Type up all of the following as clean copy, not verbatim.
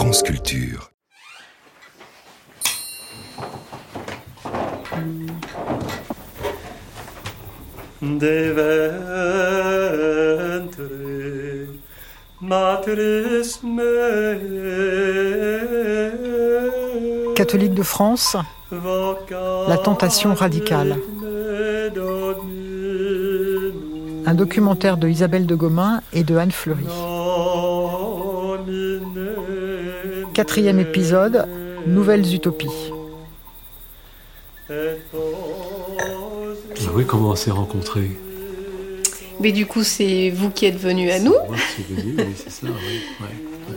France Culture. Catholique de France, la tentation radicale. Un documentaire de Isabelle de Gomin et de Anne Fleury. 4e épisode, Nouvelles utopies. Oui, comment on s'est rencontrés? Mais du coup, c'est vous qui êtes venu à nous. Moi qui suis venu, oui, c'est ça, oui. Ouais.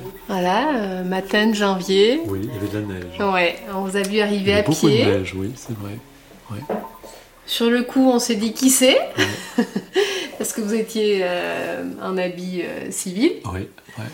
Voilà, matin de janvier. Oui, il y avait de la neige. Ouais, on vous a vu arriver à beaucoup pied. Beaucoup de neige, oui, c'est vrai. Ouais. Sur le coup, on s'est dit qui c'est, Ouais. parce que vous étiez en habit civil. Oui, ouais.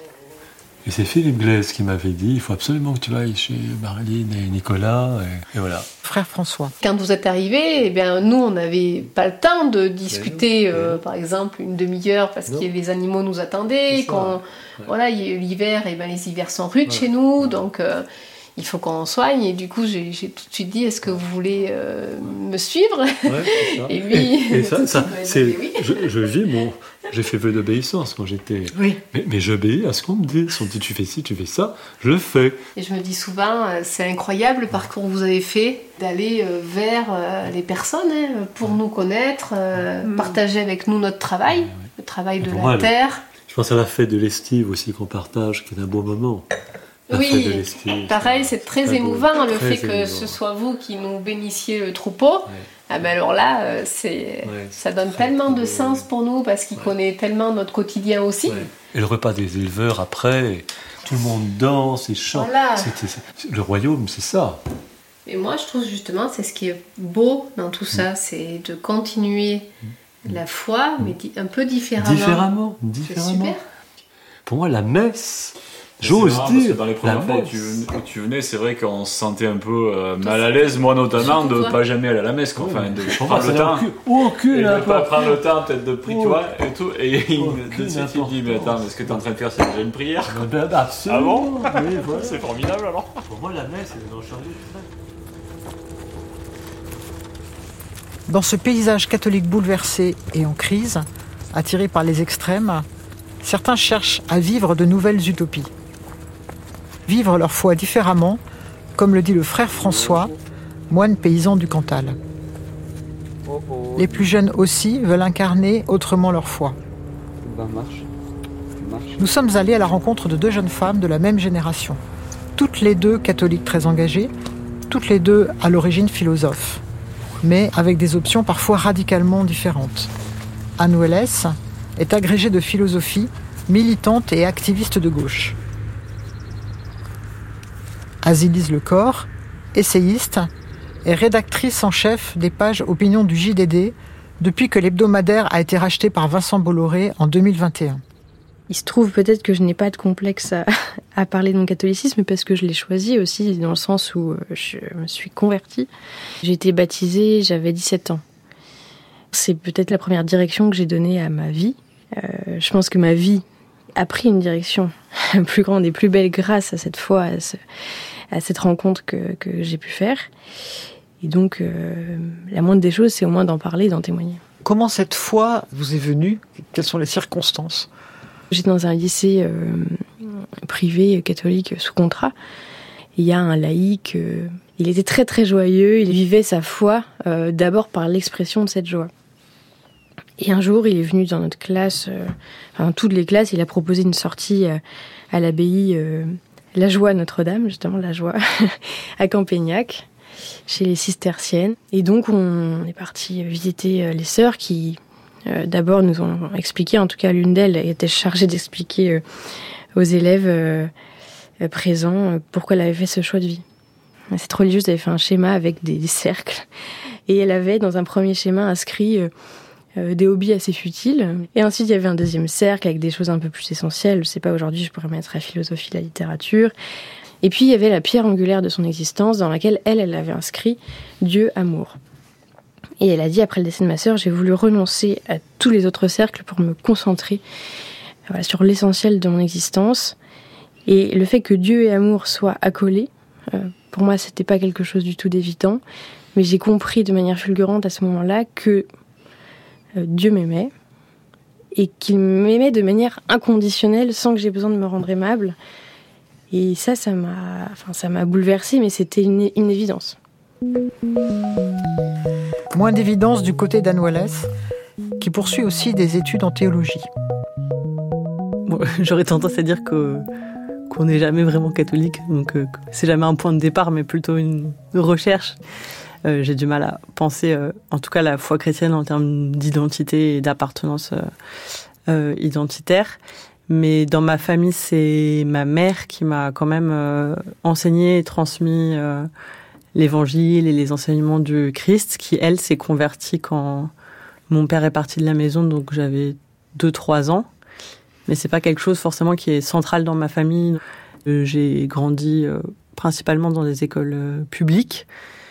Et c'est Philippe Glaise qui m'avait dit, il faut absolument que tu ailles chez Marilyn et Nicolas, et voilà. Frère François. Quand vous êtes arrivés, eh bien, nous, on n'avait pas le temps de discuter, par exemple, une demi-heure, parce que les animaux nous attendaient. Voilà, l'hiver, eh bien, les hivers sont rudes chez nous, donc il faut qu'on soigne. Et du coup, j'ai tout de suite dit, est-ce que vous voulez me suivre? Ouais, c'est ça. Et lui, et ça c'est, dit oui. je vis j'ai fait vœu d'obéissance quand j'étais. Oui. Mais j'obéis à ce qu'on me dit. Si on me dit tu fais ci, tu fais ça, je le fais. Et je me dis souvent, c'est incroyable le parcours que vous avez fait, d'aller vers les personnes pour nous connaître, partager avec nous notre travail, le travail de la terre. Je pense à la fête de l'estive aussi qu'on partage, qui est un beau moment. Oui, pareil, c'est très émouvant le fait que ce soit vous qui nous bénissiez le troupeau. Ouais. Ah ben alors là, ça donne tellement de sens pour nous parce qu'il connaît tellement notre quotidien aussi. Ouais. Et le repas des éleveurs après, tout le monde danse et chante. Voilà. Le royaume, c'est ça. Et moi, je trouve justement, c'est ce qui est beau dans tout ça, c'est de continuer la foi, mais un peu différemment. Différemment. C'est super. Pour moi, la messe... J'ose dire. Parce que dans les premières fois où tu venais, c'est vrai qu'on se sentait un peu mal à l'aise, moi notamment, de pas jamais aller à la messe, quoi. Enfin, de prendre le temps. Aucune, de pas prendre le temps, peut-être de prier, toi, et tout. Et de suite, il dit, mais attends, mais ce que tu es en train de faire, c'est déjà une prière, quoi. Absolument. Ah bon? Oui, voilà. C'est formidable, alors. Pour moi, la messe, c'est dans le chariot. Dans ce paysage catholique bouleversé et en crise, attiré par les extrêmes, certains cherchent à vivre de nouvelles utopies. Vivre leur foi différemment, comme le dit le frère François, moine paysan du Cantal. Les plus jeunes aussi veulent incarner autrement leur foi. Nous sommes allés à la rencontre de 2 jeunes femmes de la même génération, toutes les 2 catholiques très engagées, toutes les 2 à l'origine philosophes, mais avec des options parfois radicalement différentes. Anne Welles est agrégée de philosophie, militante et activiste de gauche. Azilise Lecor, essayiste, est rédactrice en chef des pages opinion du JDD depuis que l'hebdomadaire a été racheté par Vincent Bolloré en 2021. Il se trouve peut-être que je n'ai pas de complexe à parler de mon catholicisme parce que je l'ai choisi aussi dans le sens où je me suis convertie. J'ai été baptisée, j'avais 17 ans. C'est peut-être la première direction que j'ai donnée à ma vie. Je pense que ma vie a pris une direction plus grande et plus belle grâce à cette foi, à cette rencontre que j'ai pu faire. Et donc, la moindre des choses, c'est au moins d'en parler, d'en témoigner. Comment cette foi vous est venue? Quelles sont les circonstances? J'étais dans un lycée privé catholique sous contrat. Il y a un laïc, il était très très joyeux, il vivait sa foi d'abord par l'expression de cette joie. Et un jour, il est venu dans notre classe, dans toutes les classes, il a proposé une sortie à l'abbaye La Joie Notre-Dame, justement, La Joie, à Campagnac, chez les cisterciennes. Et donc, on est parti visiter les sœurs qui, d'abord, nous ont expliqué, en tout cas l'une d'elles était chargée d'expliquer aux élèves présents pourquoi elle avait fait ce choix de vie. Cette religieuse avait fait un schéma avec des cercles, et elle avait, dans un premier schéma, inscrit des hobbies assez futiles. Et ensuite, il y avait un deuxième cercle avec des choses un peu plus essentielles. Je sais pas, aujourd'hui, je pourrais mettre la philosophie, la littérature. Et puis, il y avait la pierre angulaire de son existence dans laquelle elle avait inscrit Dieu, amour. Et elle a dit, après le décès de ma sœur, j'ai voulu renoncer à tous les autres cercles pour me concentrer sur l'essentiel de mon existence, Et le fait que Dieu et amour soient accolés, pour moi, c'était pas quelque chose du tout d'évident. Mais j'ai compris de manière fulgurante à ce moment-là que Dieu m'aimait et qu'il m'aimait de manière inconditionnelle sans que j'aie besoin de me rendre aimable. Et ça m'a bouleversée, mais c'était une évidence. Moins d'évidence du côté d'Anne Wallès, qui poursuit aussi des études en théologie. Bon, j'aurais tendance à dire qu'on n'est jamais vraiment catholique, donc c'est jamais un point de départ, mais plutôt une recherche. J'ai du mal à penser, en tout cas, la foi chrétienne en termes d'identité et d'appartenance identitaire. Mais dans ma famille, c'est ma mère qui m'a quand même enseigné et transmis l'évangile et les enseignements du Christ, qui, elle, s'est convertie quand mon père est parti de la maison, donc j'avais 2-3 ans. Mais c'est pas quelque chose forcément qui est central dans ma famille. J'ai grandi principalement dans des écoles publiques.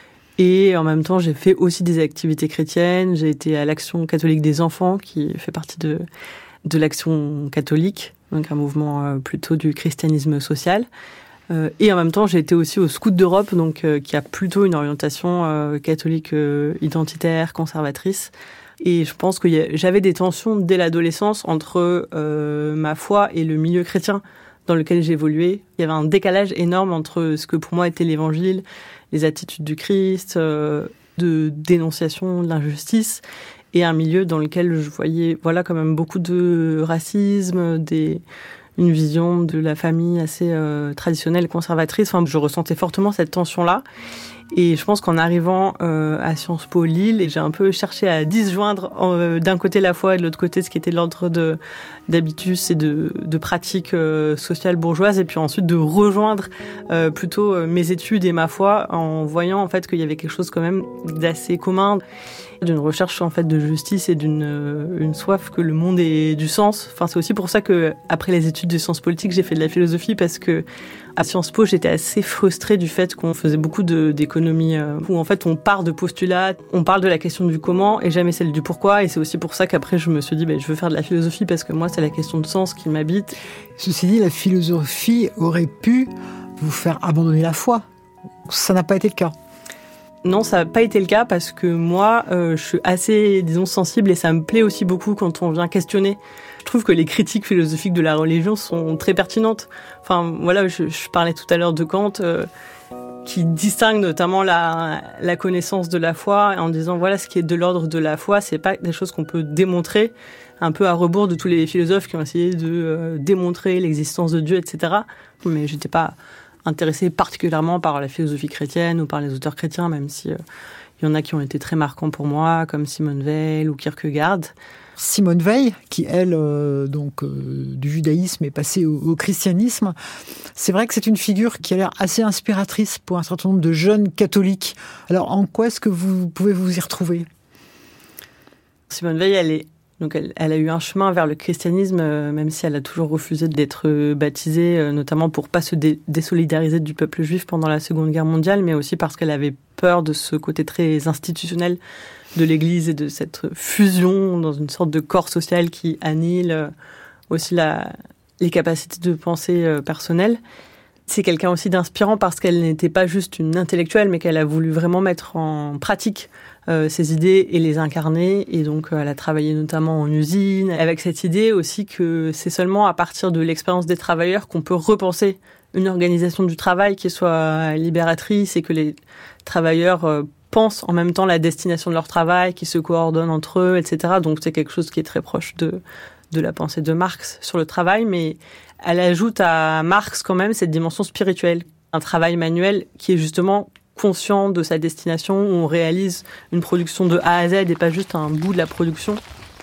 Et en même temps, j'ai fait aussi des activités chrétiennes. J'ai été à l'Action catholique des enfants, qui fait partie de l'Action catholique, donc un mouvement plutôt du christianisme social. Et en même temps, j'ai été aussi au Scout d'Europe, donc qui a plutôt une orientation catholique identitaire, conservatrice. Et je pense que j'avais des tensions dès l'adolescence entre ma foi et le milieu chrétien dans lequel j'évoluais. Il y avait un décalage énorme entre ce que pour moi était l'évangile, les attitudes du Christ, de dénonciation de l'injustice, et un milieu dans lequel je voyais quand même beaucoup de racisme, une vision de la famille assez traditionnelle, conservatrice. Enfin, je ressentais fortement cette tension-là. Et je pense qu'en arrivant à Sciences Po Lille, j'ai un peu cherché à disjoindre d'un côté la foi et de l'autre côté ce qui était l'ordre d'habitus et de pratiques sociales bourgeoises, et puis ensuite de rejoindre plutôt mes études et ma foi en voyant en fait qu'il y avait quelque chose quand même d'assez commun, d'une recherche en fait de justice et une soif que le monde ait du sens. Enfin, c'est aussi pour ça que après les études de sciences politiques, j'ai fait de la philosophie, parce que à Sciences Po, j'étais assez frustrée du fait qu'on faisait beaucoup d'économies où en fait on part de postulats, on parle de la question du comment et jamais celle du pourquoi. Et c'est aussi pour ça qu'après je me suis dit je veux faire de la philosophie, parce que moi c'est la question de sens qui m'habite. Ceci dit, la philosophie aurait pu vous faire abandonner la foi. Ça n'a pas été le cas. Non, ça n'a pas été le cas, parce que moi, je suis assez, sensible, et ça me plaît aussi beaucoup quand on vient questionner. Je trouve que les critiques philosophiques de la religion sont très pertinentes. Enfin, voilà, je parlais tout à l'heure de Kant, qui distingue notamment la connaissance de la foi, en disant voilà, ce qui est de l'ordre de la foi, c'est pas des choses qu'on peut démontrer, un peu à rebours de tous les philosophes qui ont essayé de démontrer l'existence de Dieu, etc. Mais j'étais pas intéressée particulièrement par la philosophie chrétienne ou par les auteurs chrétiens, même si il y en a qui ont été très marquants pour moi, comme Simone Weil ou Kierkegaard. Simone Weil, qui elle, du judaïsme est passée au christianisme, c'est vrai que c'est une figure qui a l'air assez inspiratrice pour un certain nombre de jeunes catholiques. Alors, en quoi est-ce que vous pouvez vous y retrouver ? Simone Weil, elle a eu un chemin vers le christianisme, même si elle a toujours refusé d'être baptisée, notamment pour pas se désolidariser du peuple juif pendant la Seconde Guerre mondiale, mais aussi parce qu'elle avait peur de ce côté très institutionnel de l'Église et de cette fusion dans une sorte de corps social qui annihile aussi les capacités de pensée personnelles. C'est quelqu'un aussi d'inspirant parce qu'elle n'était pas juste une intellectuelle, mais qu'elle a voulu vraiment mettre en pratique ses idées et les incarner. Et donc, elle a travaillé notamment en usine, avec cette idée aussi que c'est seulement à partir de l'expérience des travailleurs qu'on peut repenser une organisation du travail qui soit libératrice et que les travailleurs pensent en même temps la destination de leur travail, qui se coordonnent entre eux, etc. Donc, c'est quelque chose qui est très proche de la pensée de Marx sur le travail, mais elle ajoute à Marx quand même cette dimension spirituelle, un travail manuel qui est justement conscient de sa destination, où on réalise une production de A à Z et pas juste un bout de la production.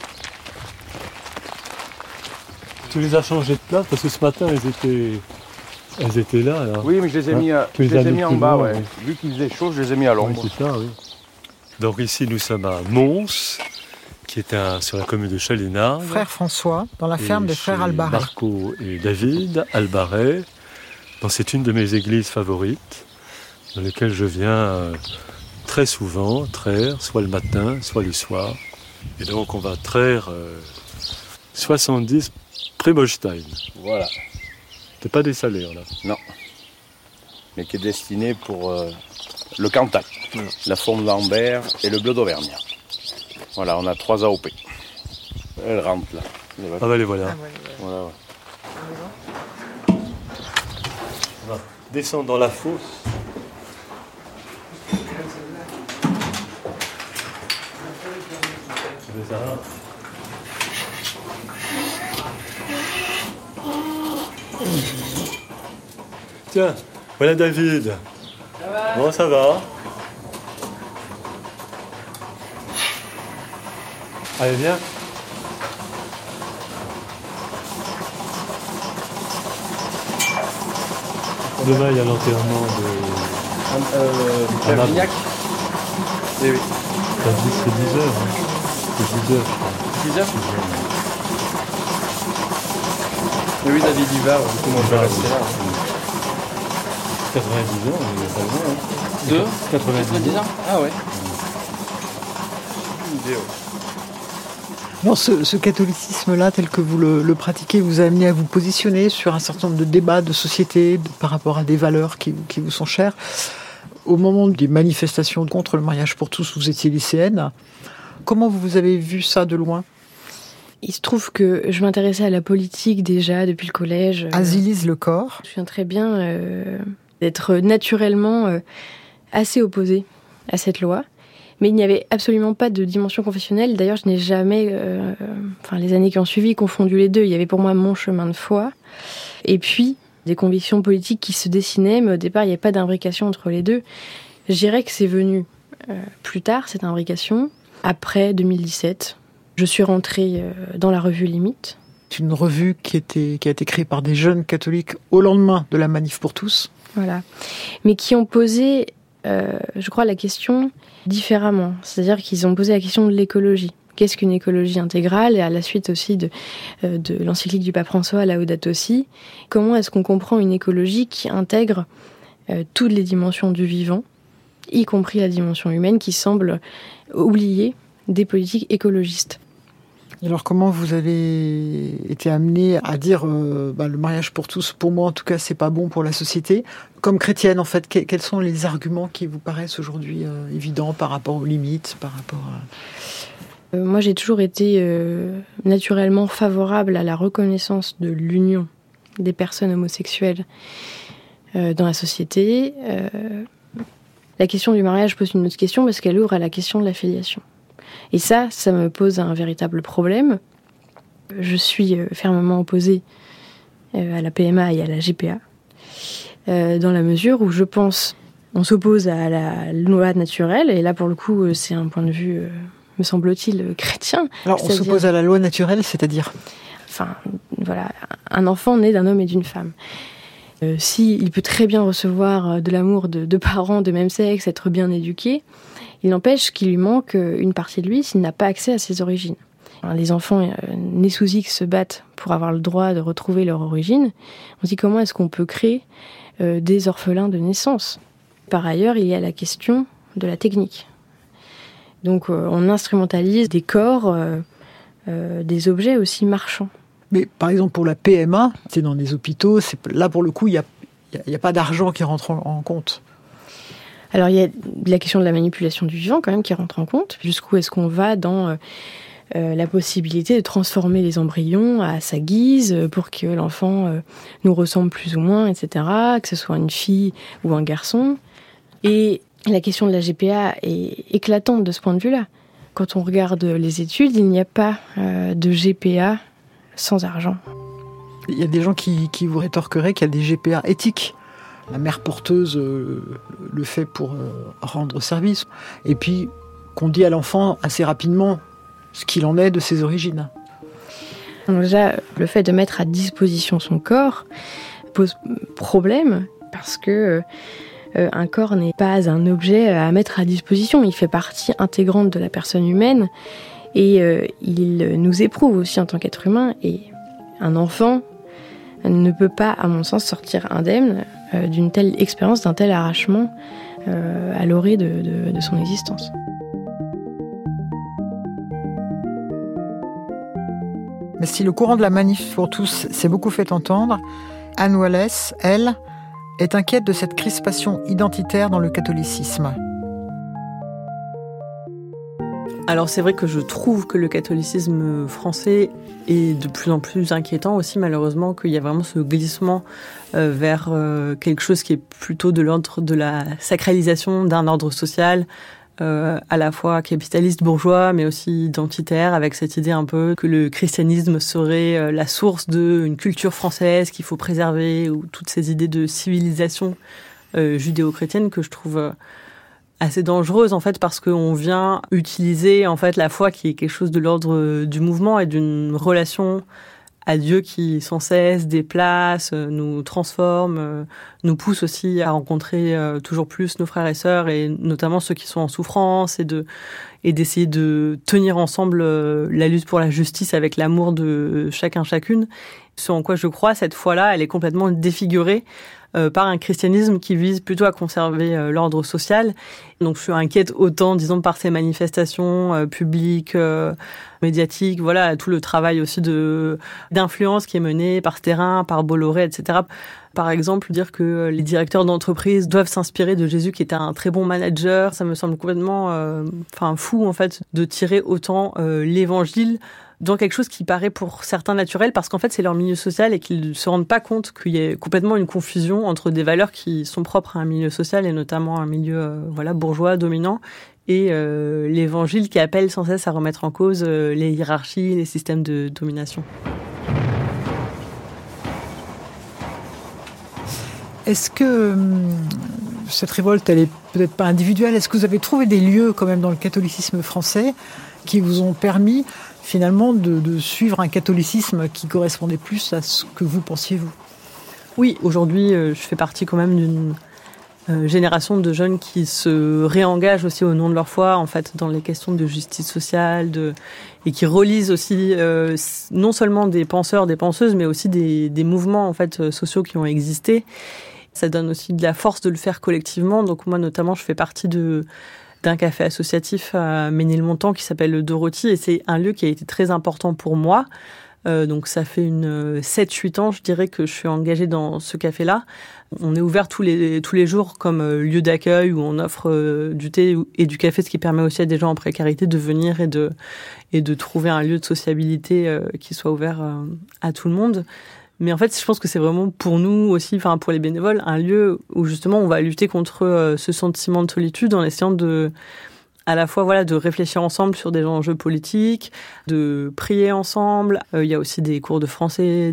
Tu les as changés de place parce que ce matin elles étaient là. Oui, mais je les ai mis en bas, ouais. Vu qu'il faisait chaud, je les ai mis à l'ombre. Oui, c'est ça, oui. Donc ici nous sommes à Mons, qui est sur la commune de Chalinas. Frère François, dans la ferme des frères Albaret. Marco et David Albaret. C'est une de mes églises favorites, dans lesquelles je viens très souvent traire, soit le matin, soit le soir. Et donc on va traire 70 Primolstein. Voilà. C'est pas des salaires, là. Non. Mais qui est destiné pour le Cantal, la Faune d'Ambert et le Bleu d'Auvergne. Voilà, on a 3 AOP. Elles rentrent là. Ah bah les voilà. Voilà, ouais. On va descendre dans la fosse. Tiens, voilà David. Ça va? Bon, ça va. Allez, viens. Demain, il y a l'enterrement de... Vignac. Eh oui. C'est 10 heures. Hein. C'est 10 heures, je crois. 10 heures. Oui, David y va, du coup, moi je vais rester là. 90 ans, il n'y a pas loin. Hein. De 90 ans. Ah ouais. Une idée, ouais. Non, ce catholicisme-là, tel que vous le pratiquez, vous a amené à vous positionner sur un certain nombre de débats de société par rapport à des valeurs qui vous sont chères. Au moment des manifestations contre le mariage pour tous, vous étiez lycéenne. Comment vous avez vu ça de loin ? Il se trouve que je m'intéressais à la politique déjà depuis le collège. Asilise Le Corps. Je me souviens très bien d'être naturellement assez opposée à cette loi. Mais il n'y avait absolument pas de dimension confessionnelle. D'ailleurs, je n'ai jamais, les années qui ont suivi, confondu les deux. Il y avait pour moi mon chemin de foi. Et puis, des convictions politiques qui se dessinaient. Mais au départ, il n'y avait pas d'imbrication entre les deux. Je dirais que c'est venu plus tard, cette imbrication, après 2017. Je suis rentrée dans la revue Limite. C'est une revue qui a été créée par des jeunes catholiques au lendemain de la manif pour tous. Voilà. Mais qui ont posé, je crois, la question différemment. C'est-à-dire qu'ils ont posé la question de l'écologie. Qu'est-ce qu'une écologie intégrale ? Et à la suite aussi de l'encyclique du pape François, Laudato Si, comment est-ce qu'on comprend une écologie qui intègre toutes les dimensions du vivant, y compris la dimension humaine, qui semble oublier des politiques écologistes. Alors comment vous avez été amené à dire le mariage pour tous, pour moi en tout cas, c'est pas bon pour la société. Comme chrétienne, en fait, quels sont les arguments qui vous paraissent aujourd'hui évidents par rapport aux limites, par rapport à... Moi, j'ai toujours été naturellement favorable à la reconnaissance de l'union des personnes homosexuelles dans la société. La question du mariage pose une autre question parce qu'elle ouvre à la question de la filiation. Et ça me pose un véritable problème. Je suis fermement opposée à la PMA et à la GPA, dans la mesure où je pense on s'oppose à la loi naturelle, et là pour le coup c'est un point de vue, me semble-t-il, chrétien. Alors on s'oppose à la loi naturelle, c'est-à-dire ? Enfin, voilà, un enfant né d'un homme et d'une femme. Il peut très bien recevoir de l'amour de parents de même sexe, être bien éduqué, il n'empêche qu'il lui manque une partie de lui s'il n'a pas accès à ses origines. Les enfants nés sous X se battent pour avoir le droit de retrouver leur origine. On se dit comment est-ce qu'on peut créer des orphelins de naissance ? Par ailleurs, il y a la question de la technique. Donc on instrumentalise des corps, des objets aussi marchands. Mais par exemple pour la PMA, c'est dans des hôpitaux, là pour le coup il n'y a pas d'argent qui rentre en compte. Alors il y a la question de la manipulation du vivant quand même qui rentre en compte. Jusqu'où est-ce qu'on va dans la possibilité de transformer les embryons à sa guise pour que l'enfant nous ressemble plus ou moins, etc., que ce soit une fille ou un garçon. Et la question de la GPA est éclatante de ce point de vue-là. Quand on regarde les études, il n'y a pas de GPA sans argent. Il y a des gens qui vous rétorqueraient qu'il y a des GPA éthiques. La mère porteuse le fait pour rendre service. Et puis qu'on dit à l'enfant assez rapidement ce qu'il en est de ses origines. Donc déjà, le fait de mettre à disposition son corps pose problème parce que un corps n'est pas un objet à mettre à disposition. Il fait partie intégrante de la personne humaine et il nous éprouve aussi en tant qu'être humain. Et un enfant ne peut pas, à mon sens, sortir indemne d'une telle expérience, d'un tel arrachement à l'orée de son existence. Mais si le courant de la manif pour tous s'est beaucoup fait entendre, Anne Wallès, elle, est inquiète de cette crispation identitaire dans le catholicisme. Alors c'est vrai que je trouve que le catholicisme français est de plus en plus inquiétant aussi, malheureusement, qu'il y a vraiment ce glissement vers quelque chose qui est plutôt de l'ordre de la sacralisation d'un ordre social, à la fois capitaliste bourgeois, mais aussi identitaire, avec cette idée un peu que le christianisme serait la source d'une culture française qu'il faut préserver, ou toutes ces idées de civilisation judéo-chrétienne que je trouve assez dangereuse en fait, parce qu'on vient utiliser en fait la foi qui est quelque chose de l'ordre du mouvement et d'une relation à Dieu qui sans cesse déplace, nous transforme, nous pousse aussi à rencontrer toujours plus nos frères et sœurs, et notamment ceux qui sont en souffrance, et d'essayer de tenir ensemble la lutte pour la justice avec l'amour de chacun chacune. Ce en quoi je crois, cette foi-là, elle est complètement défigurée par un christianisme qui vise plutôt à conserver l'ordre social. Donc je suis inquiète autant, disons, par ces manifestations publiques, médiatiques, voilà, tout le travail aussi d'influence qui est mené par Sterrin, par Bolloré, etc. Par exemple, dire que les directeurs d'entreprise doivent s'inspirer de Jésus qui était un très bon manager, ça me semble complètement fou en fait de tirer autant l'évangile dans quelque chose qui paraît pour certains naturel, parce qu'en fait c'est leur milieu social et qu'ils ne se rendent pas compte qu'il y a complètement une confusion entre des valeurs qui sont propres à un milieu social et notamment un milieu bourgeois dominant, et l'évangile qui appelle sans cesse à remettre en cause les hiérarchies, les systèmes de domination. Est-ce que cette révolte, elle est peut-être pas individuelle? Est-ce que vous avez trouvé des lieux quand même dans le catholicisme français qui vous ont permis finalement de suivre un catholicisme qui correspondait plus à ce que vous pensiez vous? Oui, aujourd'hui, je fais partie quand même d'une génération de jeunes qui se réengagent aussi au nom de leur foi, en fait, dans les questions de justice sociale, et qui relisent aussi non seulement des penseurs, des penseuses, mais aussi des mouvements en fait sociaux qui ont existé. Ça donne aussi de la force de le faire collectivement. Donc moi, notamment, je fais partie d'un café associatif à Ménilmontant qui s'appelle le Dorothy, et c'est un lieu qui a été très important pour moi. Donc ça fait 7-8 ans, je dirais, que je suis engagée dans ce café-là. On est ouvert tous les jours comme lieu d'accueil où on offre du thé et du café, ce qui permet aussi à des gens en précarité de venir et de trouver un lieu de sociabilité qui soit ouvert à tout le monde. Mais en fait, je pense que c'est vraiment pour nous aussi, enfin pour les bénévoles, un lieu où justement on va lutter contre ce sentiment de solitude en essayant à la fois de réfléchir ensemble sur des enjeux politiques, de prier ensemble. Il y a aussi des cours de français,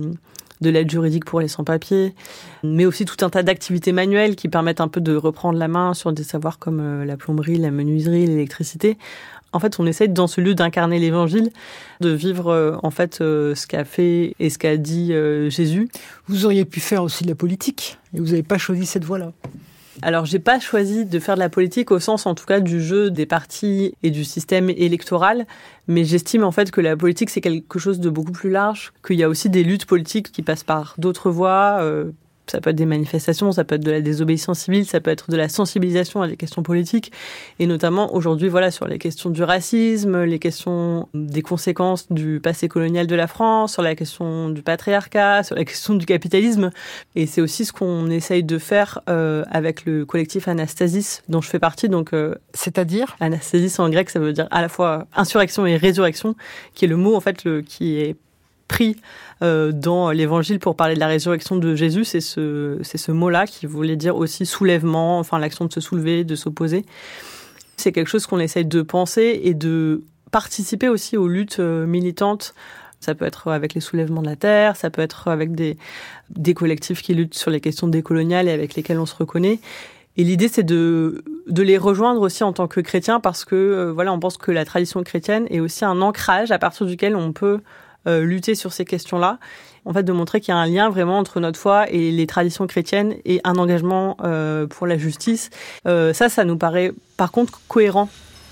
de l'aide juridique pour les sans-papiers, mais aussi tout un tas d'activités manuelles qui permettent un peu de reprendre la main sur des savoirs comme la plomberie, la menuiserie, l'électricité. En fait, on essaie dans ce lieu d'incarner l'évangile, de vivre ce qu'a fait et ce qu'a dit Jésus. Vous auriez pu faire aussi de la politique et vous n'avez pas choisi cette voie-là. Alors, j'ai pas choisi de faire de la politique au sens, en tout cas, du jeu des partis et du système électoral, mais j'estime en fait que la politique, c'est quelque chose de beaucoup plus large, qu'il y a aussi des luttes politiques qui passent par d'autres voies. Ça peut être des manifestations, ça peut être de la désobéissance civile, ça peut être de la sensibilisation à des questions politiques. Et notamment, aujourd'hui, sur les questions du racisme, les questions des conséquences du passé colonial de la France, sur la question du patriarcat, sur la question du capitalisme. Et c'est aussi ce qu'on essaye de faire avec le collectif Anastasis, dont je fais partie. Donc, c'est-à-dire Anastasis en grec, ça veut dire à la fois insurrection et résurrection, qui est le mot, en fait, qui est pris dans l'évangile pour parler de la résurrection de Jésus. C'est ce mot-là qui voulait dire aussi soulèvement, l'action de se soulever, de s'opposer. C'est quelque chose qu'on essaye de penser et de participer aussi aux luttes militantes. Ça peut être avec les soulèvements de la terre, ça peut être avec des collectifs qui luttent sur les questions décoloniales et avec lesquels on se reconnaît. Et l'idée, c'est de les rejoindre aussi en tant que chrétiens, parce que on pense que la tradition chrétienne est aussi un ancrage à partir duquel on peut lutter sur ces questions-là. En fait, de montrer qu'il y a un lien vraiment entre notre foi et les traditions chrétiennes et un engagement pour la justice. Ça nous paraît par contre cohérent.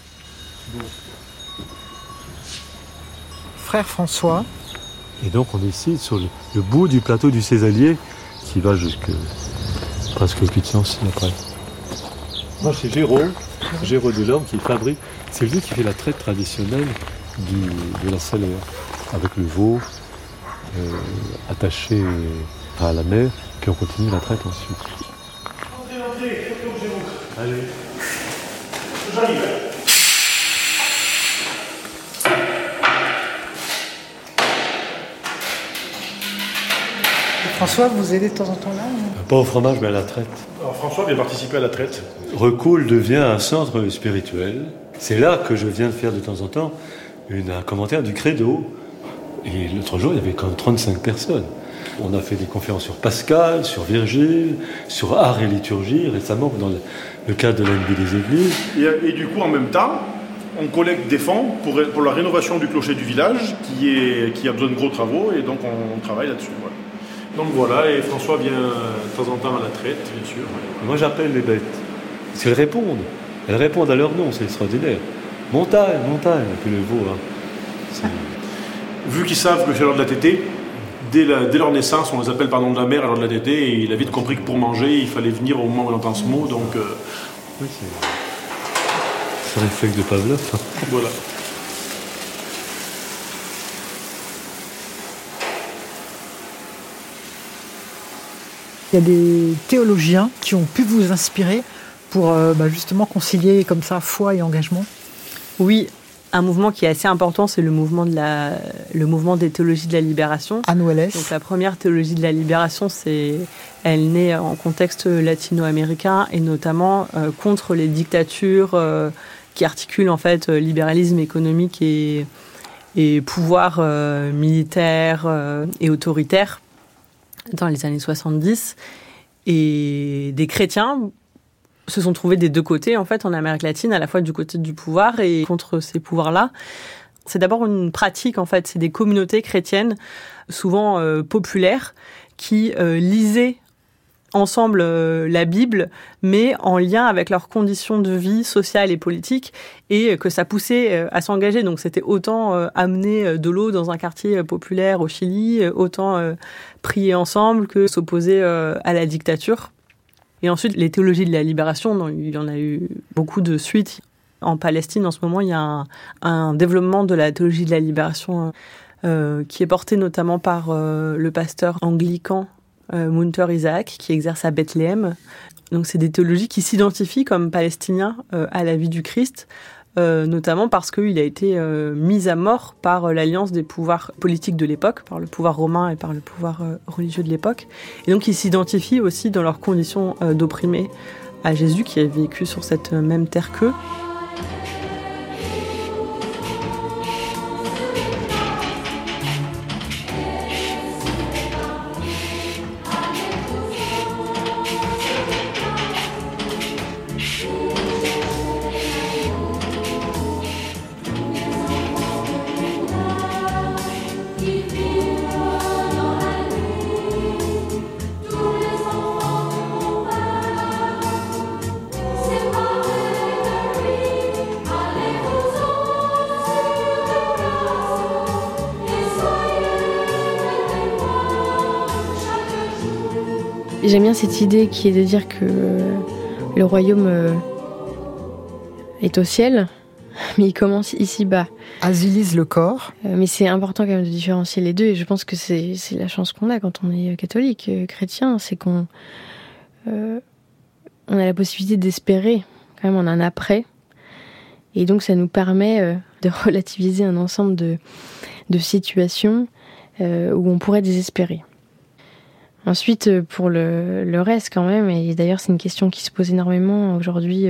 Frère François. Et donc on est ici sur le bout du plateau du Césalier qui va presque au Pied-de-Sancy après. Moi c'est Géraud Delorme qui fabrique. C'est lui qui fait la traite traditionnelle de la salaire, avec le veau attaché à la mer, puis on continue la traite ensuite. Entrez, vous. Allez. J'arrive. François, vous aidez de temps en temps là Pas au fromage, mais à la traite. Alors François vient participer à la traite. Recoul devient un centre spirituel. C'est là que je viens de faire de temps en temps un commentaire du credo. Et l'autre jour, il y avait quand même 35 personnes. On a fait des conférences sur Pascal, sur Virgile, sur art et liturgie, récemment dans le cadre de la Nuit des Églises. Et du coup, en même temps, on collecte des fonds pour la rénovation du clocher du village, qui a besoin de gros travaux, et donc on travaille là-dessus. Voilà. Donc voilà, et François vient de temps en temps à la traite, bien sûr. Moi, j'appelle les bêtes. Parce qu'elles répondent. Elles répondent à leur nom, c'est extraordinaire. Montagne, montagne, et puis le veau. Hein. Vu qu'ils savent que c'est l'heure de la tétée, dès leur naissance, on les appelle par nom de la mère à l'heure de la tétée, et il a vite compris que pour manger, il fallait venir au moment où il entend ce mot, donc... Oui, c'est un réflexe de Pavlov. Voilà. Il y a des théologiens qui ont pu vous inspirer pour justement concilier comme ça foi et engagement. Oui, un mouvement qui est assez important, c'est le mouvement des théologies de la libération. Anne Welles. Donc la première théologie de la libération, elle naît en contexte latino-américain et notamment contre les dictatures qui articulent en fait libéralisme économique et pouvoir militaire et autoritaire dans les années 70. Et des chrétiens se sont trouvés des deux côtés, en fait, en Amérique latine, à la fois du côté du pouvoir et contre ces pouvoirs-là. C'est d'abord une pratique, en fait. C'est des communautés chrétiennes, souvent populaires, qui lisaient ensemble la Bible, mais en lien avec leurs conditions de vie sociales et politiques, et que ça poussait à s'engager. Donc c'était autant amener de l'eau dans un quartier populaire au Chili, autant prier ensemble que s'opposer à la dictature. Et ensuite, les théologies de la libération, il y en a eu beaucoup de suites. En Palestine, en ce moment, il y a un développement de la théologie de la libération qui est porté notamment par le pasteur anglican Munter Isaac, qui exerce à Bethléem. Donc, c'est des théologies qui s'identifient comme palestiniens à la vie du Christ, notamment parce qu'il a été mis à mort par l'alliance des pouvoirs politiques de l'époque, par le pouvoir romain et par le pouvoir religieux de l'époque. Et donc, ils s'identifient aussi dans leurs conditions d'opprimés à Jésus, qui a vécu sur cette même terre qu'eux. J'aime bien cette idée qui est de dire que le royaume est au ciel, mais il commence ici-bas. Asilise le corps. Mais c'est important quand même de différencier les deux, et je pense que c'est la chance qu'on a quand on est catholique, chrétien, c'est qu'on a la possibilité d'espérer quand même en un après, et donc ça nous permet de relativiser un ensemble de situations où on pourrait désespérer. Ensuite, pour le reste quand même, et d'ailleurs c'est une question qui se pose énormément aujourd'hui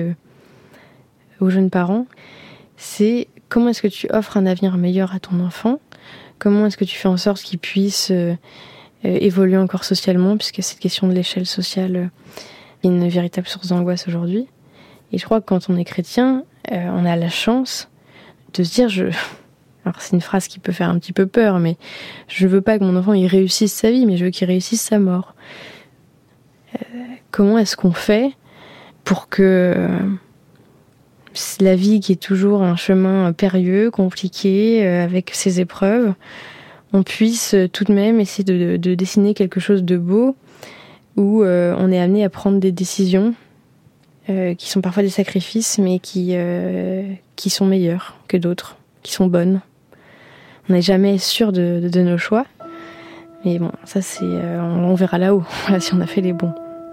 aux jeunes parents, c'est comment est-ce que tu offres un avenir meilleur à ton enfant ? Comment est-ce que tu fais en sorte qu'il puisse évoluer encore socialement, puisque cette question de l'échelle sociale est une véritable source d'angoisse aujourd'hui. Et je crois que quand on est chrétien, on a la chance de se dire... Alors c'est une phrase qui peut faire un petit peu peur, mais je ne veux pas que mon enfant il réussisse sa vie, mais je veux qu'il réussisse sa mort. Comment est-ce qu'on fait pour que la vie, qui est toujours un chemin périlleux, compliqué, avec ses épreuves, on puisse tout de même essayer de dessiner quelque chose de beau, où on est amené à prendre des décisions qui sont parfois des sacrifices, mais qui sont meilleures que d'autres, qui sont bonnes. On n'est jamais sûr de nos choix, Mais bon, ça c'est, on verra là-haut, si on a fait les bons.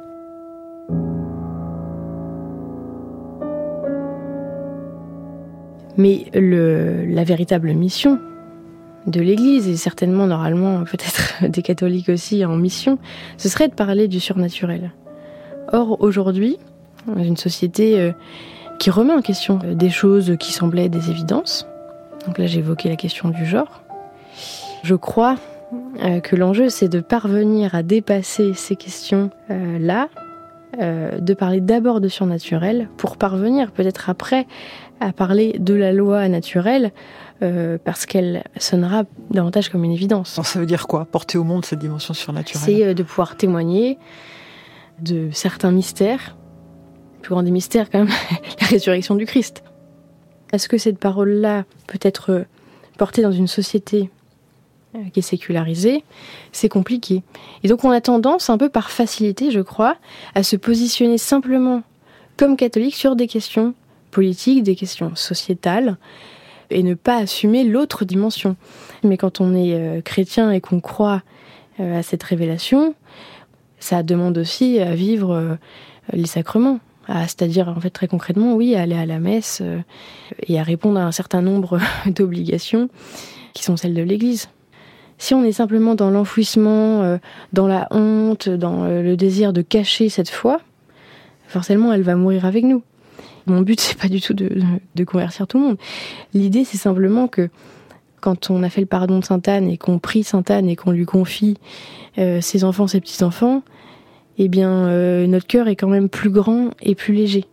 Mais la véritable mission de l'Église, et certainement, normalement, peut-être des catholiques aussi en mission, ce serait de parler du surnaturel. Or, aujourd'hui, dans une société qui remet en question des choses qui semblaient des évidences, donc là j'ai évoqué la question du genre, je crois que l'enjeu c'est de parvenir à dépasser ces questions-là, de parler d'abord de surnaturel, pour parvenir peut-être après à parler de la loi naturelle, parce qu'elle sonnera davantage comme une évidence. Alors, ça veut dire quoi, porter au monde cette dimension surnaturelle ? C'est de pouvoir témoigner de certains mystères, le plus grand des mystères quand même, la résurrection du Christ. Est-ce que cette parole-là peut être portée dans une société qui est sécularisée ? C'est compliqué. Et donc on a tendance, un peu par facilité, je crois, à se positionner simplement comme catholique sur des questions politiques, des questions sociétales, et ne pas assumer l'autre dimension. Mais quand on est chrétien et qu'on croit à cette révélation, ça demande aussi à vivre les sacrements. C'est-à-dire, en fait, très concrètement, oui, à aller à la messe et à répondre à un certain nombre d'obligations qui sont celles de l'Église. Si on est simplement dans l'enfouissement, dans la honte, dans le désir de cacher cette foi, forcément, elle va mourir avec nous. Mon but, c'est pas du tout de convertir tout le monde. L'idée, c'est simplement que quand on a fait le pardon de Sainte Anne et qu'on prie Sainte Anne et qu'on lui confie ses enfants, ses petits-enfants, eh bien, notre cœur est quand même plus grand et plus léger.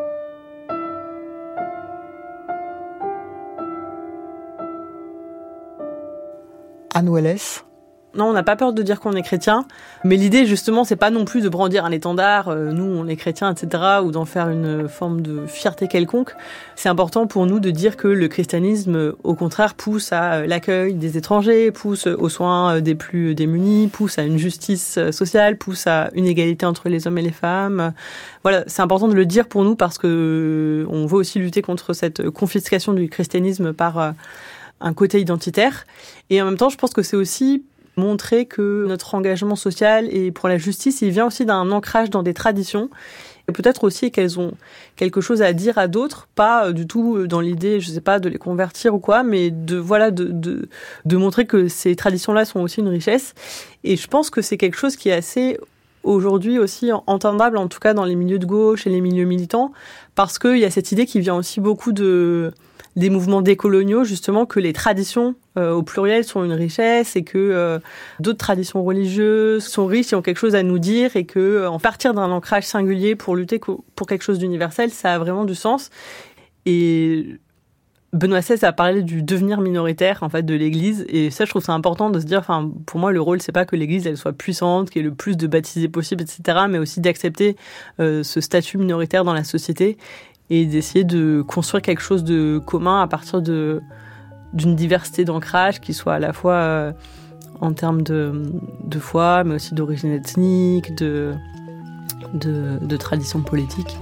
Anne Wellès. Non, on n'a pas peur de dire qu'on est chrétien, mais l'idée justement, c'est pas non plus de brandir un étendard, nous on est chrétiens, etc., ou d'en faire une forme de fierté quelconque. C'est important pour nous de dire que le christianisme, au contraire, pousse à l'accueil des étrangers, pousse aux soins des plus démunis, pousse à une justice sociale, pousse à une égalité entre les hommes et les femmes. Voilà, c'est important de le dire pour nous parce que on veut aussi lutter contre cette confiscation du christianisme par un côté identitaire. Et en même temps, je pense que c'est aussi montrer que notre engagement social et pour la justice, il vient aussi d'un ancrage dans des traditions. Et peut-être aussi qu'elles ont quelque chose à dire à d'autres, pas du tout dans l'idée, je sais pas, de les convertir ou quoi, mais de montrer que ces traditions-là sont aussi une richesse. Et je pense que c'est quelque chose qui est assez aujourd'hui aussi entendable, en tout cas dans les milieux de gauche et les milieux militants, parce qu'il y a cette idée qui vient aussi beaucoup des mouvements décoloniaux, justement, que les traditions au pluriel sont une richesse et que d'autres traditions religieuses sont riches et ont quelque chose à nous dire et que en partir d'un ancrage singulier pour lutter pour quelque chose d'universel, ça a vraiment du sens. Et Benoît XVI a parlé du devenir minoritaire en fait de l'Église et ça, je trouve ça important de se dire, enfin, pour moi, le rôle, c'est pas que l'Église elle soit puissante, qu'il y ait le plus de baptisés possible, etc., mais aussi d'accepter ce statut minoritaire dans la société et d'essayer de construire quelque chose de commun à partir d'une diversité d'ancrage qui soit à la fois en termes de foi, mais aussi d'origine ethnique, de tradition politique.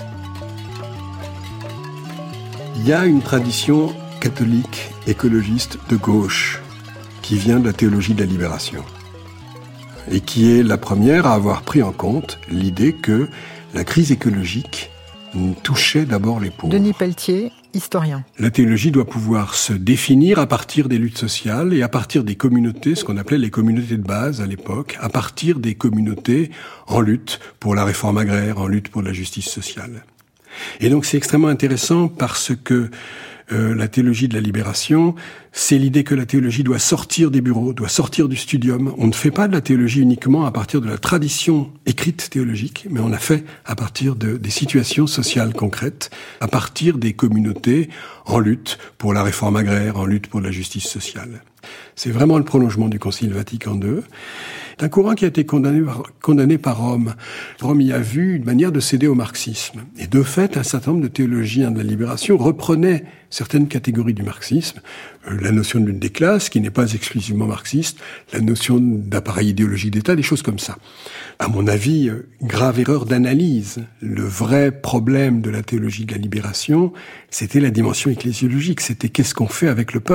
Il y a une tradition catholique, écologiste de gauche qui vient de la théologie de la libération et qui est la première à avoir pris en compte l'idée que la crise écologique touchait d'abord les pauvres. Denis Pelletier, historien. La théologie doit pouvoir se définir à partir des luttes sociales et à partir des communautés, ce qu'on appelait les communautés de base à l'époque, à partir des communautés en lutte pour la réforme agraire, en lutte pour la justice sociale. Et donc c'est extrêmement intéressant parce que la théologie de la libération, c'est l'idée que la théologie doit sortir des bureaux, doit sortir du studium. On ne fait pas de la théologie uniquement à partir de la tradition écrite théologique, mais on la fait à partir des situations sociales concrètes, à partir des communautés en lutte pour la réforme agraire, en lutte pour la justice sociale. C'est vraiment le prolongement du Concile Vatican II. C'est un courant qui a été condamné par Rome. Rome y a vu une manière de céder au marxisme. Et de fait, un certain nombre de théologiens de la libération reprenaient certaines catégories du marxisme. La notion de l'une des classes, qui n'est pas exclusivement marxiste, la notion d'appareil idéologique d'État, des choses comme ça. À mon avis, grave erreur d'analyse. Le vrai problème de la théologie de la libération, c'était la dimension ecclésiologique. C'était qu'est-ce qu'on fait avec le peuple ?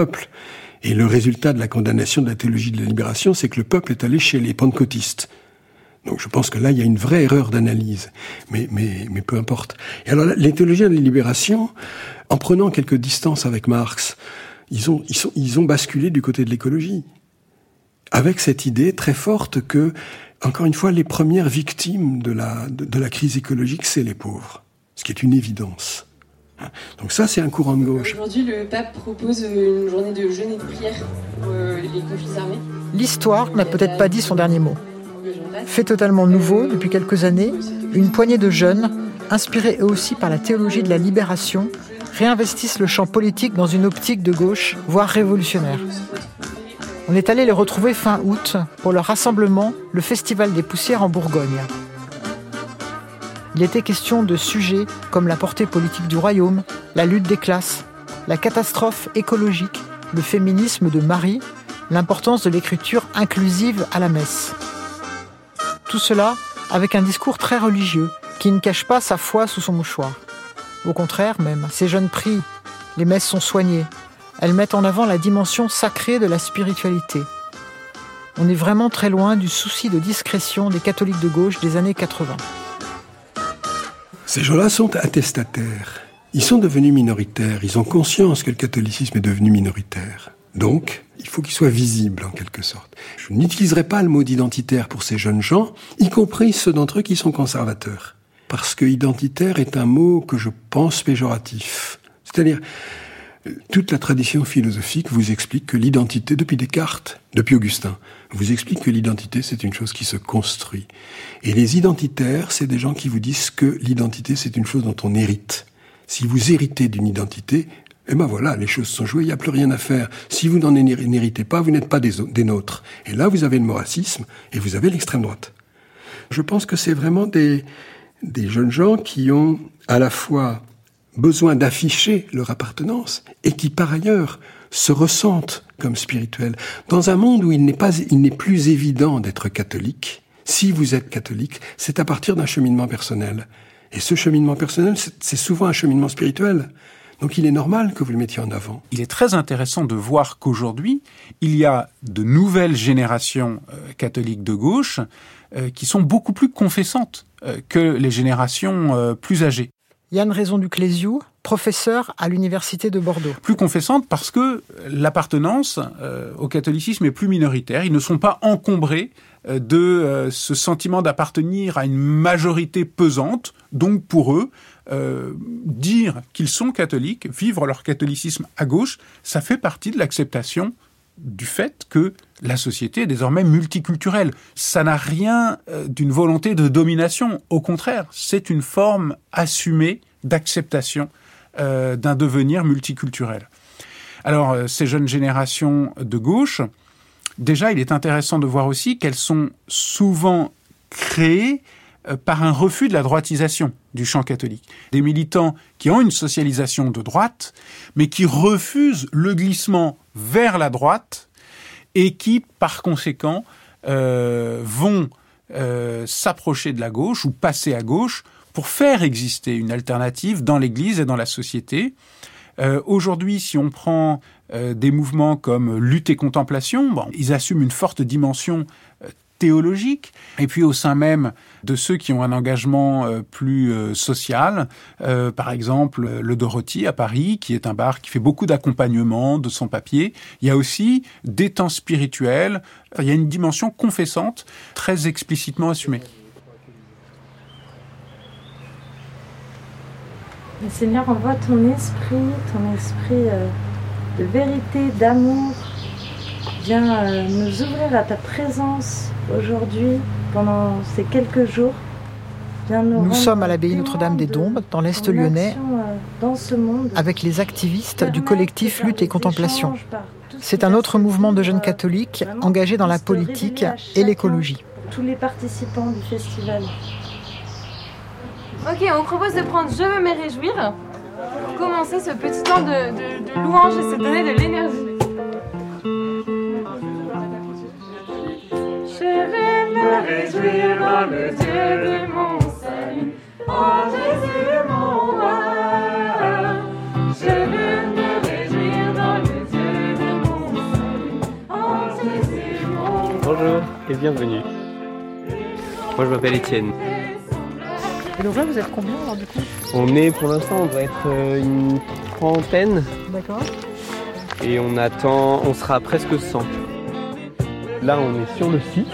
Et le résultat de la condamnation de la théologie de la libération, c'est que le peuple est allé chez les pentecôtistes. Donc je pense que là, il y a une vraie erreur d'analyse. Mais peu importe. Et alors, les théologiens de la libération, en prenant quelques distances avec Marx, ils ont basculé du côté de l'écologie. Avec cette idée très forte que, encore une fois, les premières victimes de la crise écologique, c'est les pauvres. Ce qui est une évidence. Donc ça, c'est un courant de gauche. Aujourd'hui, le pape propose une journée de jeûne et de prière pour les conflits armés. L'histoire n'a peut-être pas dit son dernier mot. Fait totalement nouveau depuis quelques années, une poignée de jeunes, inspirés eux aussi par la théologie de la libération, réinvestissent le champ politique dans une optique de gauche, voire révolutionnaire. On est allé les retrouver fin août pour leur rassemblement, le Festival des Poussières en Bourgogne. Il était question de sujets comme la portée politique du royaume, la lutte des classes, la catastrophe écologique, le féminisme de Marie, l'importance de l'écriture inclusive à la messe. Tout cela avec un discours très religieux qui ne cache pas sa foi sous son mouchoir. Au contraire même, ces jeunes prient, les messes sont soignées, elles mettent en avant la dimension sacrée de la spiritualité. On est vraiment très loin du souci de discrétion des catholiques de gauche des années 80. Ces gens-là sont attestataires. Ils sont devenus minoritaires. Ils ont conscience que le catholicisme est devenu minoritaire. Donc, il faut qu'ils soient visibles, en quelque sorte. Je n'utiliserai pas le mot d'identitaire pour ces jeunes gens, y compris ceux d'entre eux qui sont conservateurs. Parce que identitaire est un mot que je pense péjoratif. C'est-à-dire, toute la tradition philosophique vous explique que l'identité, depuis Descartes, depuis Augustin, vous explique que l'identité, c'est une chose qui se construit. Et les identitaires, c'est des gens qui vous disent que l'identité, c'est une chose dont on hérite. Si vous héritez d'une identité, eh ben voilà, les choses sont jouées, il n'y a plus rien à faire. Si vous n'en héritez pas, vous n'êtes pas des nôtres. Et là, vous avez le moracisme et vous avez l'extrême droite. Je pense que c'est vraiment des jeunes gens qui ont à la fois besoin d'afficher leur appartenance et qui, par ailleurs, se ressentent comme spirituels. Dans un monde où il n'est plus évident d'être catholique, si vous êtes catholique, c'est à partir d'un cheminement personnel. Et ce cheminement personnel, c'est souvent un cheminement spirituel. Donc il est normal que vous le mettiez en avant. Il est très intéressant de voir qu'aujourd'hui, il y a de nouvelles générations catholiques de gauche qui sont beaucoup plus confessantes que les générations plus âgées. Yann Raison du Cléziou, professeur à l'Université de Bordeaux. Plus confessantes parce que l'appartenance au catholicisme est plus minoritaire. Ils ne sont pas encombrés de ce sentiment d'appartenir à une majorité pesante. Donc pour eux, dire qu'ils sont catholiques, vivre leur catholicisme à gauche, ça fait partie de l'acceptation du fait que la société est désormais multiculturelle. Ça n'a rien d'une volonté de domination. Au contraire, c'est une forme assumée d'acceptation d'un devenir multiculturel. Alors, ces jeunes générations de gauche, déjà, il est intéressant de voir aussi qu'elles sont souvent créées par un refus de la droitisation du champ catholique. Des militants qui ont une socialisation de droite, mais qui refusent le glissement vers la droite et qui, par conséquent, vont s'approcher de la gauche ou passer à gauche pour faire exister une alternative dans l'Église et dans la société. Aujourd'hui, si on prend des mouvements comme Lutte et Contemplation, ils assument une forte dimension théologique, et puis au sein même de ceux qui ont un engagement plus social, par exemple le Dorothy à Paris, qui est un bar qui fait beaucoup d'accompagnement de sans-papiers. Il y a aussi des temps spirituels, il y a une dimension confessante très explicitement assumée. Seigneur, envoie ton esprit de vérité, d'amour. Viens nous ouvrir à ta présence aujourd'hui, pendant ces quelques jours. Nous sommes à l'abbaye Notre-Dame des Dombes, dans l'Est lyonnais, avec les activistes du collectif Lutte et Contemplation. C'est un autre mouvement de jeunes catholiques engagés dans la politique et l'écologie. Tous les participants du festival. Ok, on propose de prendre Je veux me réjouir pour commencer ce petit temps de louange et se donner de l'énergie. Je veux me réjouir dans le Dieu de mon salut, en Jésus mon roi. Je veux me réjouir dans le Dieu de mon et bienvenue. Moi je m'appelle Étienne. Et donc là, vous êtes combien alors du coup ? On est pour l'instant, on doit être une trentaine. D'accord. Et on sera presque 100. Là on est sur le site,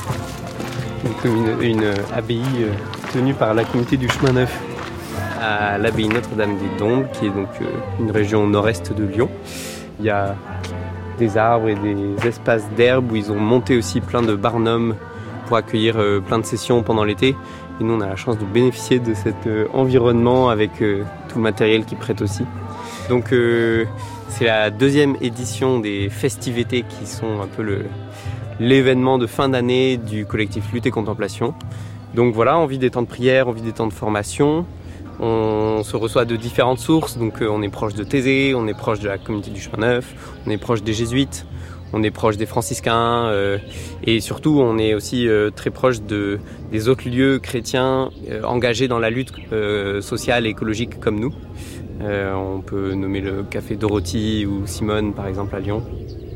donc une abbaye tenue par la communauté du chemin neuf à l'abbaye Notre-Dame des Dombes, qui est donc une région nord-est de Lyon. Il y a des arbres et des espaces d'herbe où ils ont monté aussi plein de barnums pour accueillir plein de sessions pendant l'été. Et nous, on a la chance de bénéficier de cet environnement avec tout le matériel qu'ils prêtent aussi. Donc c'est la 2e édition des festivités qui sont un peu l'événement de fin d'année du collectif Lutte et Contemplation. Donc voilà, on vit des temps de prière, on vit des temps de formation. On se reçoit de différentes sources, donc on est proche de Thésée, on est proche de la communauté du chemin neuf, on est proche des jésuites, on est proche des franciscains et surtout on est aussi très proche des autres lieux chrétiens engagés dans la lutte sociale et écologique comme nous. On peut nommer le café Dorothy ou Simone par exemple à Lyon.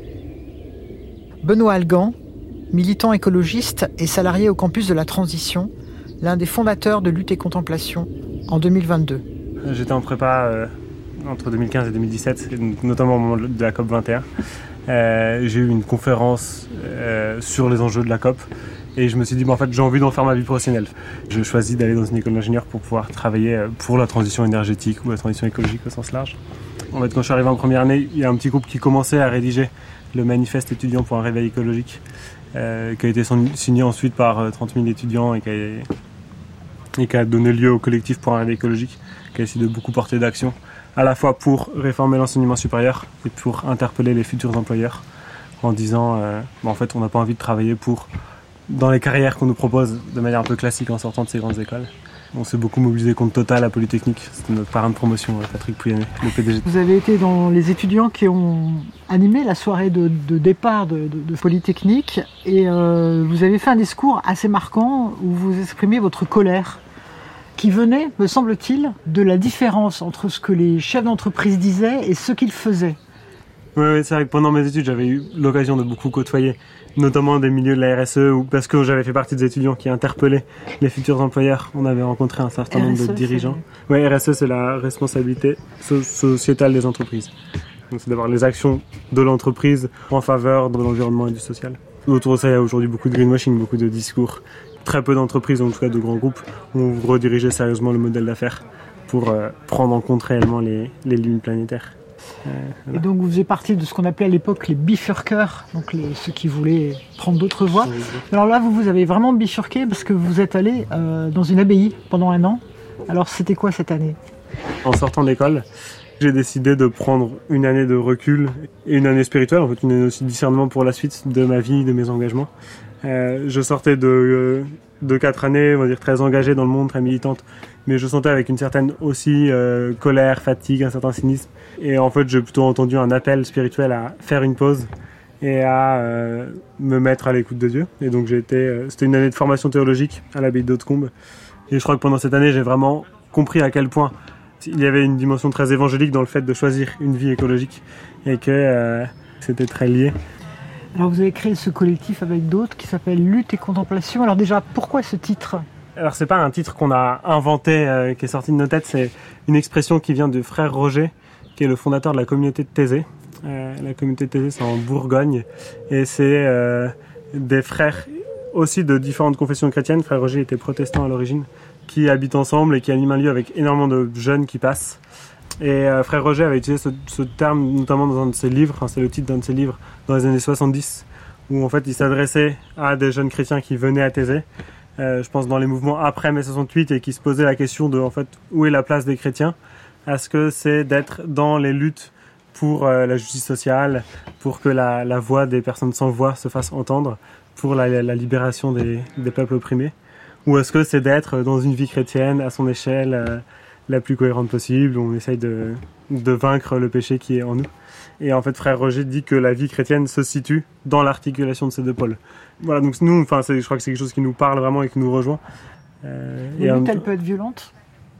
Benoît Algan, militant écologiste et salarié au campus de la Transition, l'un des fondateurs de Lutte et Contemplation en 2022. J'étais en prépa entre 2015 et 2017, notamment au moment de la COP21. J'ai eu une conférence sur les enjeux de la COP et je me suis dit en fait j'ai envie d'en faire ma vie professionnelle. Je choisis d'aller dans une école d'ingénieur pour pouvoir travailler pour la transition énergétique ou la transition écologique au sens large. En fait, quand je suis arrivé en première année, il y a un petit groupe qui commençait à rédiger le manifeste étudiant pour un réveil écologique qui a été signé ensuite par 30 000 étudiants et qui a donné lieu au collectif pour un réveil écologique, qui a essayé de beaucoup porter d'action, à la fois pour réformer l'enseignement supérieur et pour interpeller les futurs employeurs en disant en fait on n'a pas envie de travailler dans les carrières qu'on nous propose de manière un peu classique en sortant de ces grandes écoles. On s'est beaucoup mobilisé contre Total à Polytechnique, c'était notre parrain de promotion, Patrick Pouyanné, le PDG. Vous avez été dans les étudiants qui ont animé la soirée de départ de Polytechnique et vous avez fait un discours assez marquant où vous exprimez votre colère qui venait, me semble-t-il, de la différence entre ce que les chefs d'entreprise disaient et ce qu'ils faisaient. Oui, c'est vrai que pendant mes études, j'avais eu l'occasion de beaucoup côtoyer, notamment des milieux de la RSE, parce que j'avais fait partie des étudiants qui interpellaient les futurs employeurs. On avait rencontré un certain nombre de dirigeants. Oui, RSE, c'est la responsabilité sociétale des entreprises. Donc, c'est d'avoir les actions de l'entreprise en faveur de l'environnement et du social. Autour de ça, il y a aujourd'hui beaucoup de greenwashing, beaucoup de discours. Très peu d'entreprises, en tout cas de grands groupes, ont redirigé sérieusement le modèle d'affaires pour prendre en compte réellement les limites planétaires. Voilà. Et donc vous faisiez partie de ce qu'on appelait à l'époque les bifurqueurs, donc ceux qui voulaient prendre d'autres voies. Alors là, vous avez vraiment bifurqué parce que vous êtes allé dans une abbaye pendant 1 an. Alors c'était quoi cette année ? En sortant de l'école, j'ai décidé de prendre une année de recul et une année spirituelle, en fait une année aussi de discernement pour la suite de ma vie, de mes engagements. Je sortais de 4 années, on va dire très engagée dans le monde, très militante, mais je sentais avec une certaine aussi colère, fatigue, un certain cynisme. Et en fait, j'ai plutôt entendu un appel spirituel à faire une pause et à me mettre à l'écoute de Dieu. Et donc c'était une année de formation théologique à l'abbaye d'Hautecombe. Et je crois que pendant cette année, j'ai vraiment compris à quel point il y avait une dimension très évangélique dans le fait de choisir une vie écologique et que c'était très lié. Alors vous avez créé ce collectif avec d'autres qui s'appelle Lutte et Contemplation. Alors déjà, pourquoi ce titre ? Alors c'est pas un titre qu'on a inventé, qui est sorti de nos têtes, c'est une expression qui vient de frère Roger, qui est le fondateur de la communauté de Thésée. La communauté de Thésée, c'est en Bourgogne, et c'est des frères aussi de différentes confessions chrétiennes. Frère Roger était protestant à l'origine, qui habitent ensemble et qui animent un lieu avec énormément de jeunes qui passent. Et Frère Roger avait utilisé ce terme notamment dans un de ses livres, c'est le titre d'un de ses livres, dans les années 70, où en fait il s'adressait à des jeunes chrétiens qui venaient à Thésée, je pense dans les mouvements après mai 68, et qui se posaient la question de en fait où est la place des chrétiens. Est-ce que c'est d'être dans les luttes pour la justice sociale, pour que la voix des personnes sans voix se fasse entendre, pour la libération des peuples opprimés, ou est-ce que c'est d'être dans une vie chrétienne à son échelle la plus cohérente possible, où on essaye de vaincre le péché qui est en nous. Et en fait, Frère Roger dit que la vie chrétienne se situe dans l'articulation de ces deux pôles. Voilà, donc nous, je crois que c'est quelque chose qui nous parle vraiment et qui nous rejoint. Les luttes, elles peuvent être violentes ?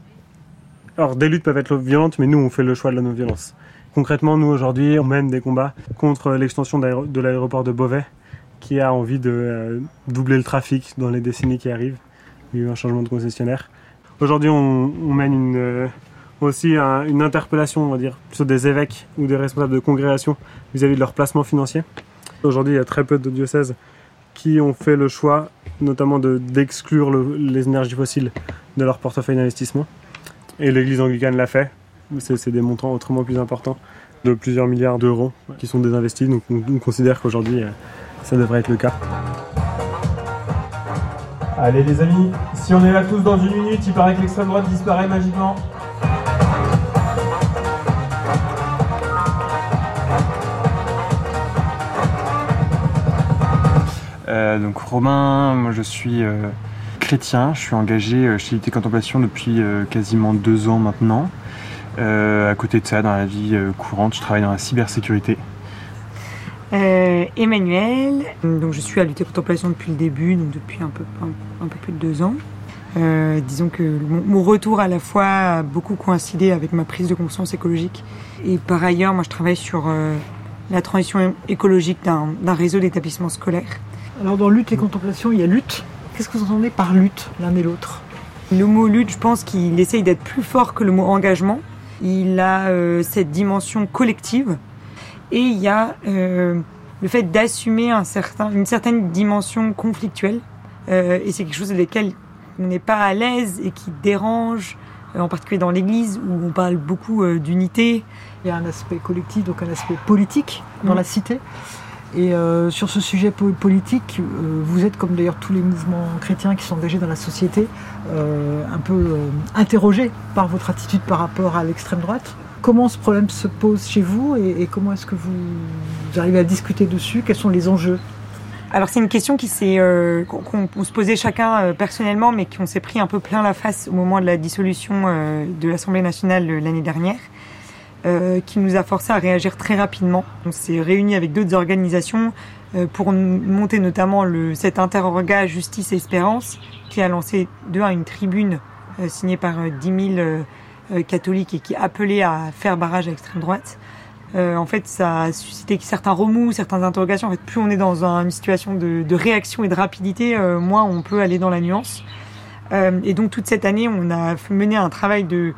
Alors, des luttes peuvent être violentes, mais nous, on fait le choix de la non-violence. Concrètement, nous, aujourd'hui, on mène des combats contre l'extension de l'aéroport de Beauvais, qui a envie de doubler le trafic dans les décennies qui arrivent. Il y a eu un changement de concessionnaire. Aujourd'hui, on mène aussi une interpellation, on va dire, sur des évêques ou des responsables de congrégations vis-à-vis de leur placement financier. Aujourd'hui, il y a très peu de diocèses qui ont fait le choix, notamment d'exclure les énergies fossiles de leur portefeuille d'investissement. Et l'Église anglicane l'a fait. C'est des montants autrement plus importants, de plusieurs milliards d'euros qui sont désinvestis. Donc on considère qu'aujourd'hui, ça devrait être le cas. Allez les amis, si on est là tous dans une minute, il paraît que l'extrême droite disparaît magiquement. Donc Romain, moi je suis chrétien, je suis engagé chez l'unité Contemplation depuis quasiment 2 ans maintenant. À côté de ça, dans la vie courante, je travaille dans la cybersécurité. Emmanuel, donc je suis à l'unité Contemplation depuis le début, donc depuis un peu plus de 2 ans. Disons que mon retour à la fois a beaucoup coïncidé avec ma prise de conscience écologique. Et par ailleurs, moi je travaille sur la transition écologique d'un réseau d'établissements scolaires. Alors dans lutte et contemplation, il y a lutte. Qu'est-ce que vous entendez par lutte, l'un et l'autre ? Le mot lutte, je pense qu'il essaye d'être plus fort que le mot engagement. Il a cette dimension collective. Et il y a le fait d'assumer une certaine dimension conflictuelle. Et c'est quelque chose avec lequel on n'est pas à l'aise et qui dérange, en particulier dans l'Église, où on parle beaucoup d'unité. Il y a un aspect collectif, donc un aspect politique dans la cité. Et sur ce sujet politique, vous êtes, comme d'ailleurs tous les mouvements chrétiens qui sont engagés dans la société, un peu interrogés par votre attitude par rapport à l'extrême droite. Comment ce problème se pose chez vous et comment est-ce que vous arrivez à discuter dessus ? Quels sont les enjeux ? Alors c'est une question qu'on se posait chacun personnellement, mais qu'on s'est pris un peu plein la face au moment de la dissolution de l'Assemblée nationale l'année dernière. Qui nous a forcé à réagir très rapidement. On s'est réunis avec d'autres organisations pour monter notamment cet interorga Justice et Espérance qui a lancé une tribune signée par 10 000 catholiques et qui appelait à faire barrage à l'extrême droite. En fait, ça a suscité certains remous, certaines interrogations. En fait, plus on est dans une situation de réaction et de rapidité, moins on peut aller dans la nuance. Et donc toute cette année, on a mené un travail de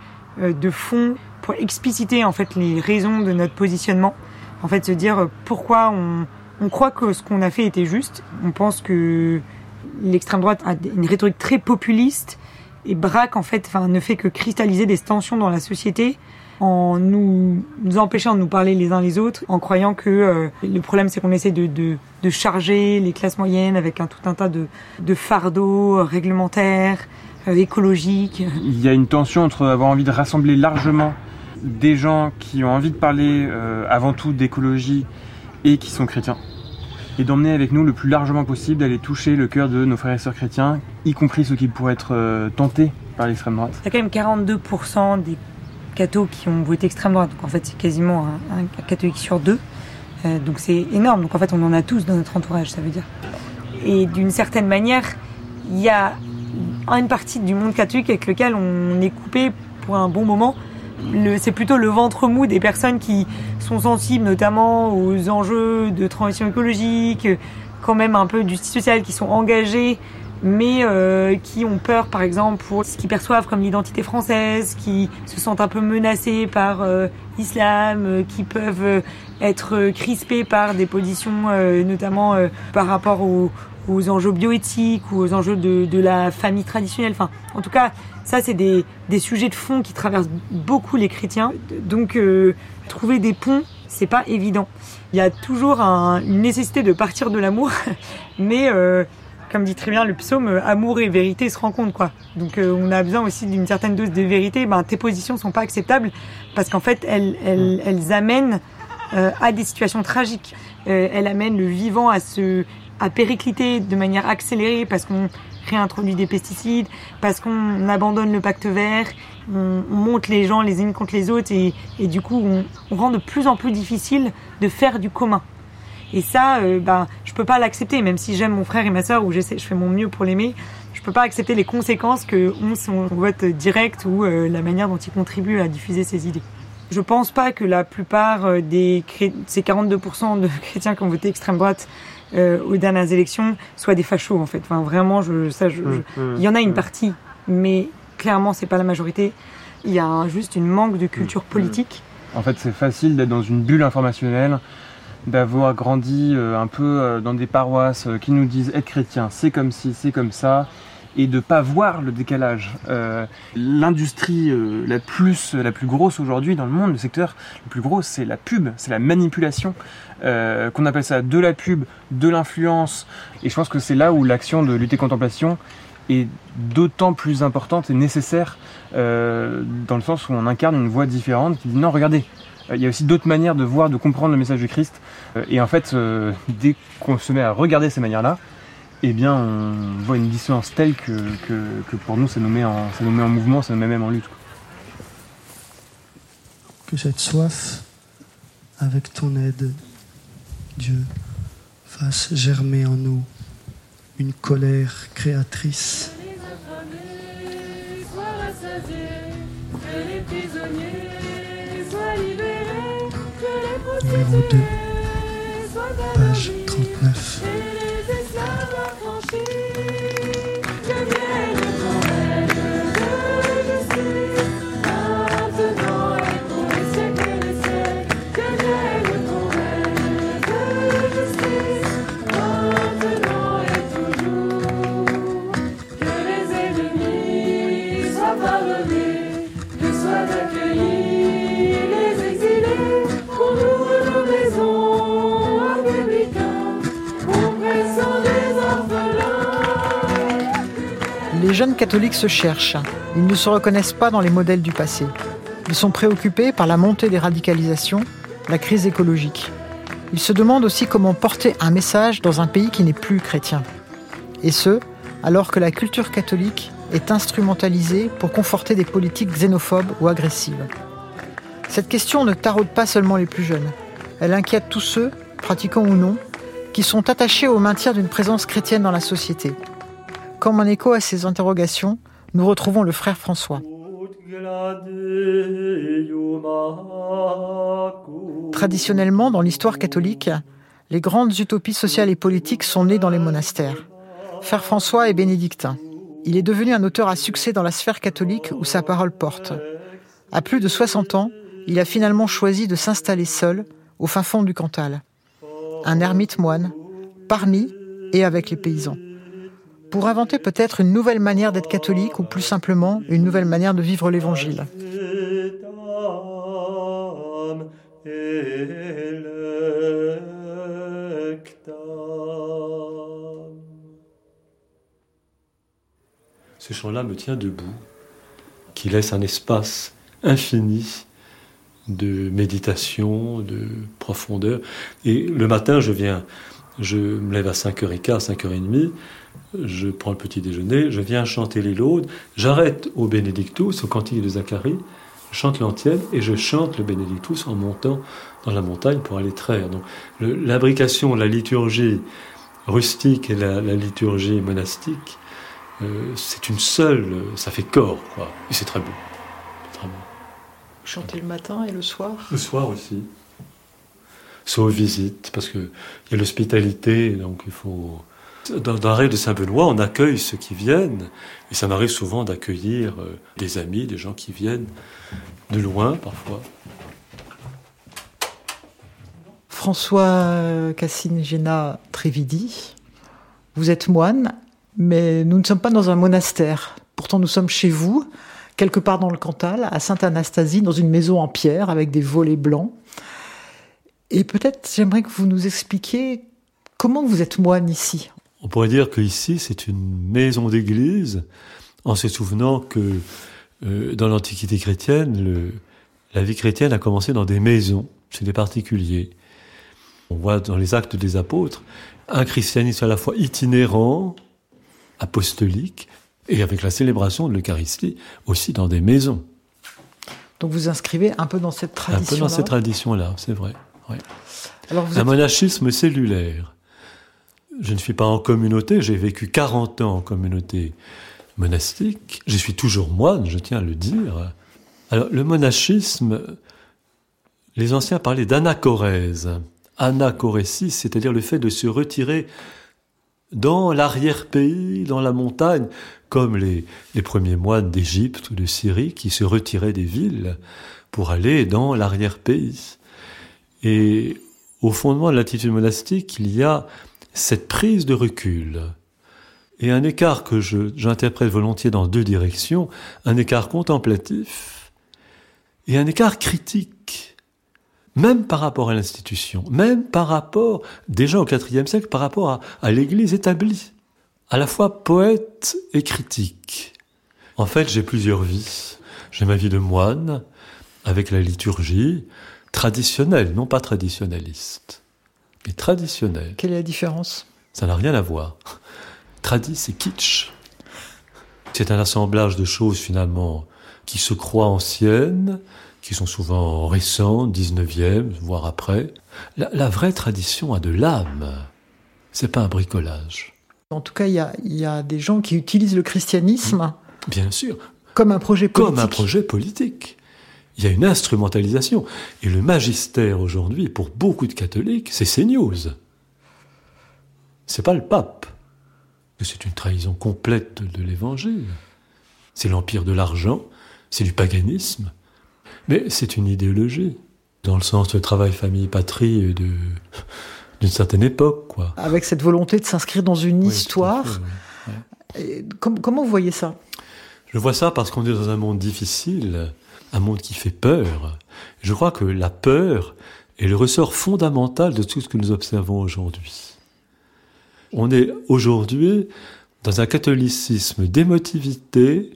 fond pour expliciter en fait les raisons de notre positionnement, en fait se dire pourquoi on croit que ce qu'on a fait était juste. On pense que l'extrême droite a une rhétorique très populiste et braque ne fait que cristalliser des tensions dans la société en nous empêchant de nous parler les uns les autres, en croyant que le problème c'est qu'on essaie de charger les classes moyennes avec tout un tas de fardeaux réglementaires, écologiques. Il y a une tension entre avoir envie de rassembler largement des gens qui ont envie de parler avant tout d'écologie et qui sont chrétiens, et d'emmener avec nous le plus largement possible, d'aller toucher le cœur de nos frères et sœurs chrétiens, y compris ceux qui pourraient être tentés par l'extrême droite. Il y a quand même 42% des cathos qui ont voté extrême droite, donc en fait c'est quasiment un catholique sur 2, donc c'est énorme, donc en fait on en a tous dans notre entourage, ça veut dire. Et d'une certaine manière, il y a une partie du monde catholique avec lequel on est coupé pour un bon moment. C'est plutôt le ventre mou des personnes qui sont sensibles notamment aux enjeux de transition écologique, quand même un peu de justice sociale, qui sont engagés, mais qui ont peur par exemple pour ce qu'ils perçoivent comme l'identité française, qui se sentent un peu menacés par l'islam, qui peuvent être crispés par des positions notamment par rapport aux enjeux bioéthiques ou aux enjeux de la famille traditionnelle. Enfin, en tout cas, ça, c'est des sujets de fond qui traversent beaucoup les chrétiens. Donc, trouver des ponts, c'est pas évident. Il y a toujours une nécessité de partir de l'amour, mais comme dit très bien le psaume, amour et vérité se rencontrent, quoi. Donc, on a besoin aussi d'une certaine dose de vérité. Tes positions sont pas acceptables parce qu'en fait, elles amènent à des situations tragiques. Elles amènent le vivant à péricliter de manière accélérée parce qu'on réintroduit des pesticides, parce qu'on abandonne le pacte vert, on monte les gens les unes contre les autres et du coup on rend de plus en plus difficile de faire du commun. Et ça, je peux pas l'accepter, même si j'aime mon frère et ma sœur, ou je fais mon mieux pour l'aimer, je peux pas accepter les conséquences que ont son vote direct ou la manière dont il contribue à diffuser ses idées. Je pense pas que la plupart ces 42% de chrétiens qui ont voté extrême droite aux dernières élections soient des fachos, en fait. Enfin, vraiment, il y en a une partie, mais clairement, c'est pas la majorité. Il y a juste une manque de culture politique. En fait, c'est facile d'être dans une bulle informationnelle, d'avoir grandi un peu dans des paroisses qui nous disent être chrétien, c'est comme ci, c'est comme ça, et de pas voir le décalage. L'industrie la plus grosse aujourd'hui dans le monde, le secteur le plus gros, c'est la pub, c'est la manipulation, qu'on appelle ça de la pub, de l'influence, et je pense que c'est là où l'action de lutter contemplation est d'autant plus importante et nécessaire, dans le sens où on incarne une voix différente qui dit non, regardez, il y a aussi d'autres manières de voir, de comprendre le message du Christ, et en fait, dès qu'on se met à regarder ces manières-là, eh bien, on voit une dissonance telle que pour nous, ça nous met en mouvement, ça nous met même en lutte. Que cette soif, avec ton aide, Dieu, fasse germer en nous une colère créatrice. Numéro 2, page 39. Les jeunes catholiques se cherchent. Ils ne se reconnaissent pas dans les modèles du passé. Ils sont préoccupés par la montée des radicalisations, la crise écologique. Ils se demandent aussi comment porter un message dans un pays qui n'est plus chrétien. Et ce, alors que la culture catholique est instrumentalisée pour conforter des politiques xénophobes ou agressives. Cette question ne taraude pas seulement les plus jeunes. Elle inquiète tous ceux, pratiquants ou non, qui sont attachés au maintien d'une présence chrétienne dans la société. Comme en écho à ces interrogations, nous retrouvons le frère François. Traditionnellement, dans l'histoire catholique, les grandes utopies sociales et politiques sont nées dans les monastères. Frère François est bénédictin. Il est devenu un auteur à succès dans la sphère catholique où sa parole porte. À plus de 60 ans, il a finalement choisi de s'installer seul, au fin fond du Cantal. Un ermite moine, parmi et avec les paysans. Pour inventer peut-être une nouvelle manière d'être catholique ou plus simplement une nouvelle manière de vivre l'Évangile. Ce chant-là me tient debout, qui laisse un espace infini de méditation, de profondeur. Et le matin, je me lève à 5h15, 5h30, je prends le petit déjeuner, je viens chanter les laudes, j'arrête au Benedictus, au cantique de Zacharie, je chante l'antienne et je chante le Benedictus en montant dans la montagne pour aller traire. Donc l'imbrication, la liturgie rustique et la liturgie monastique, c'est une seule, ça fait corps, quoi. Et c'est très beau. Très beau. Chanter le matin et le soir ? Le soir aussi. Sauf visite, parce qu'il y a l'hospitalité, donc il faut... Dans la règle de Saint-Benoît, on accueille ceux qui viennent, et ça m'arrive souvent d'accueillir des amis, des gens qui viennent de loin, parfois. François Cassine-Géna Trévidi, vous êtes moine, mais nous ne sommes pas dans un monastère. Pourtant, nous sommes chez vous, quelque part dans le Cantal, à Sainte-Anastasie, dans une maison en pierre avec des volets blancs. Et peut-être, j'aimerais que vous nous expliquiez comment vous êtes moine ici. On pourrait dire qu'ici, c'est une maison d'église, en se souvenant que dans l'Antiquité chrétienne, la vie chrétienne a commencé dans des maisons, chez des particuliers. On voit dans les Actes des Apôtres un christianisme à la fois itinérant, apostolique, et avec la célébration de l'Eucharistie, aussi dans des maisons. Donc vous inscrivez un peu dans cette tradition-là. Un peu dans cette tradition-là, c'est vrai. Ouais. Alors un monachisme cellulaire. Je ne suis pas en communauté, j'ai vécu 40 ans en communauté monastique. Je suis toujours moine, je tiens à le dire. Alors, le monachisme, les anciens parlaient d'anachorèse. anachoresis, c'est-à-dire le fait de se retirer dans l'arrière-pays, dans la montagne, comme les premiers moines d'Égypte ou de Syrie qui se retiraient des villes pour aller dans l'arrière-pays. Et au fondement de l'attitude monastique, il y a cette prise de recul et un écart que j'interprète volontiers dans deux directions, un écart contemplatif et un écart critique, même par rapport à l'institution, même par rapport, déjà au IVe siècle, par rapport à l'Église établie, à la fois poète et critique. En fait, j'ai plusieurs vies. J'ai ma vie de moine, avec la liturgie, traditionnelle, non pas traditionnaliste, mais traditionnelle. Quelle est la différence ? Ça n'a rien à voir. Tradi, c'est kitsch. C'est un assemblage de choses, finalement, qui se croient anciennes, qui sont souvent récentes, 19e, voire après. La vraie tradition a de l'âme. C'est pas un bricolage. En tout cas, il y a des gens qui utilisent le christianisme, bien sûr, comme un projet politique. Comme un projet politique. Il y a une instrumentalisation. Et le magistère aujourd'hui, pour beaucoup de catholiques, c'est CNews. C'est pas le pape. C'est une trahison complète de l'évangile. C'est l'empire de l'argent, c'est du paganisme. Mais c'est une idéologie, dans le sens de travail, famille, patrie d'une certaine époque, quoi. Avec cette volonté de s'inscrire dans une histoire. Ouais. Comment vous voyez ça ? Je vois ça parce qu'on est dans un monde difficile, un monde qui fait peur. Je crois que la peur est le ressort fondamental de tout ce que nous observons aujourd'hui. On est aujourd'hui dans un catholicisme d'émotivité,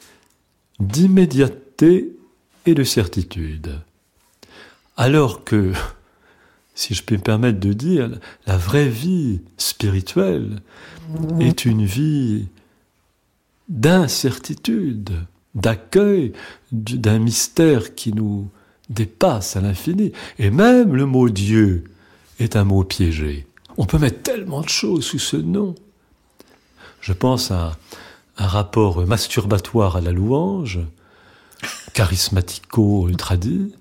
d'immédiateté et de certitude. Alors que, si je peux me permettre de dire, la vraie vie spirituelle est une vie d'incertitude, d'accueil d'un mystère qui nous dépasse à l'infini. Et même le mot Dieu est un mot piégé. On peut mettre tellement de choses sous ce nom. Je pense à un rapport masturbatoire à la louange, charismatico-tradi.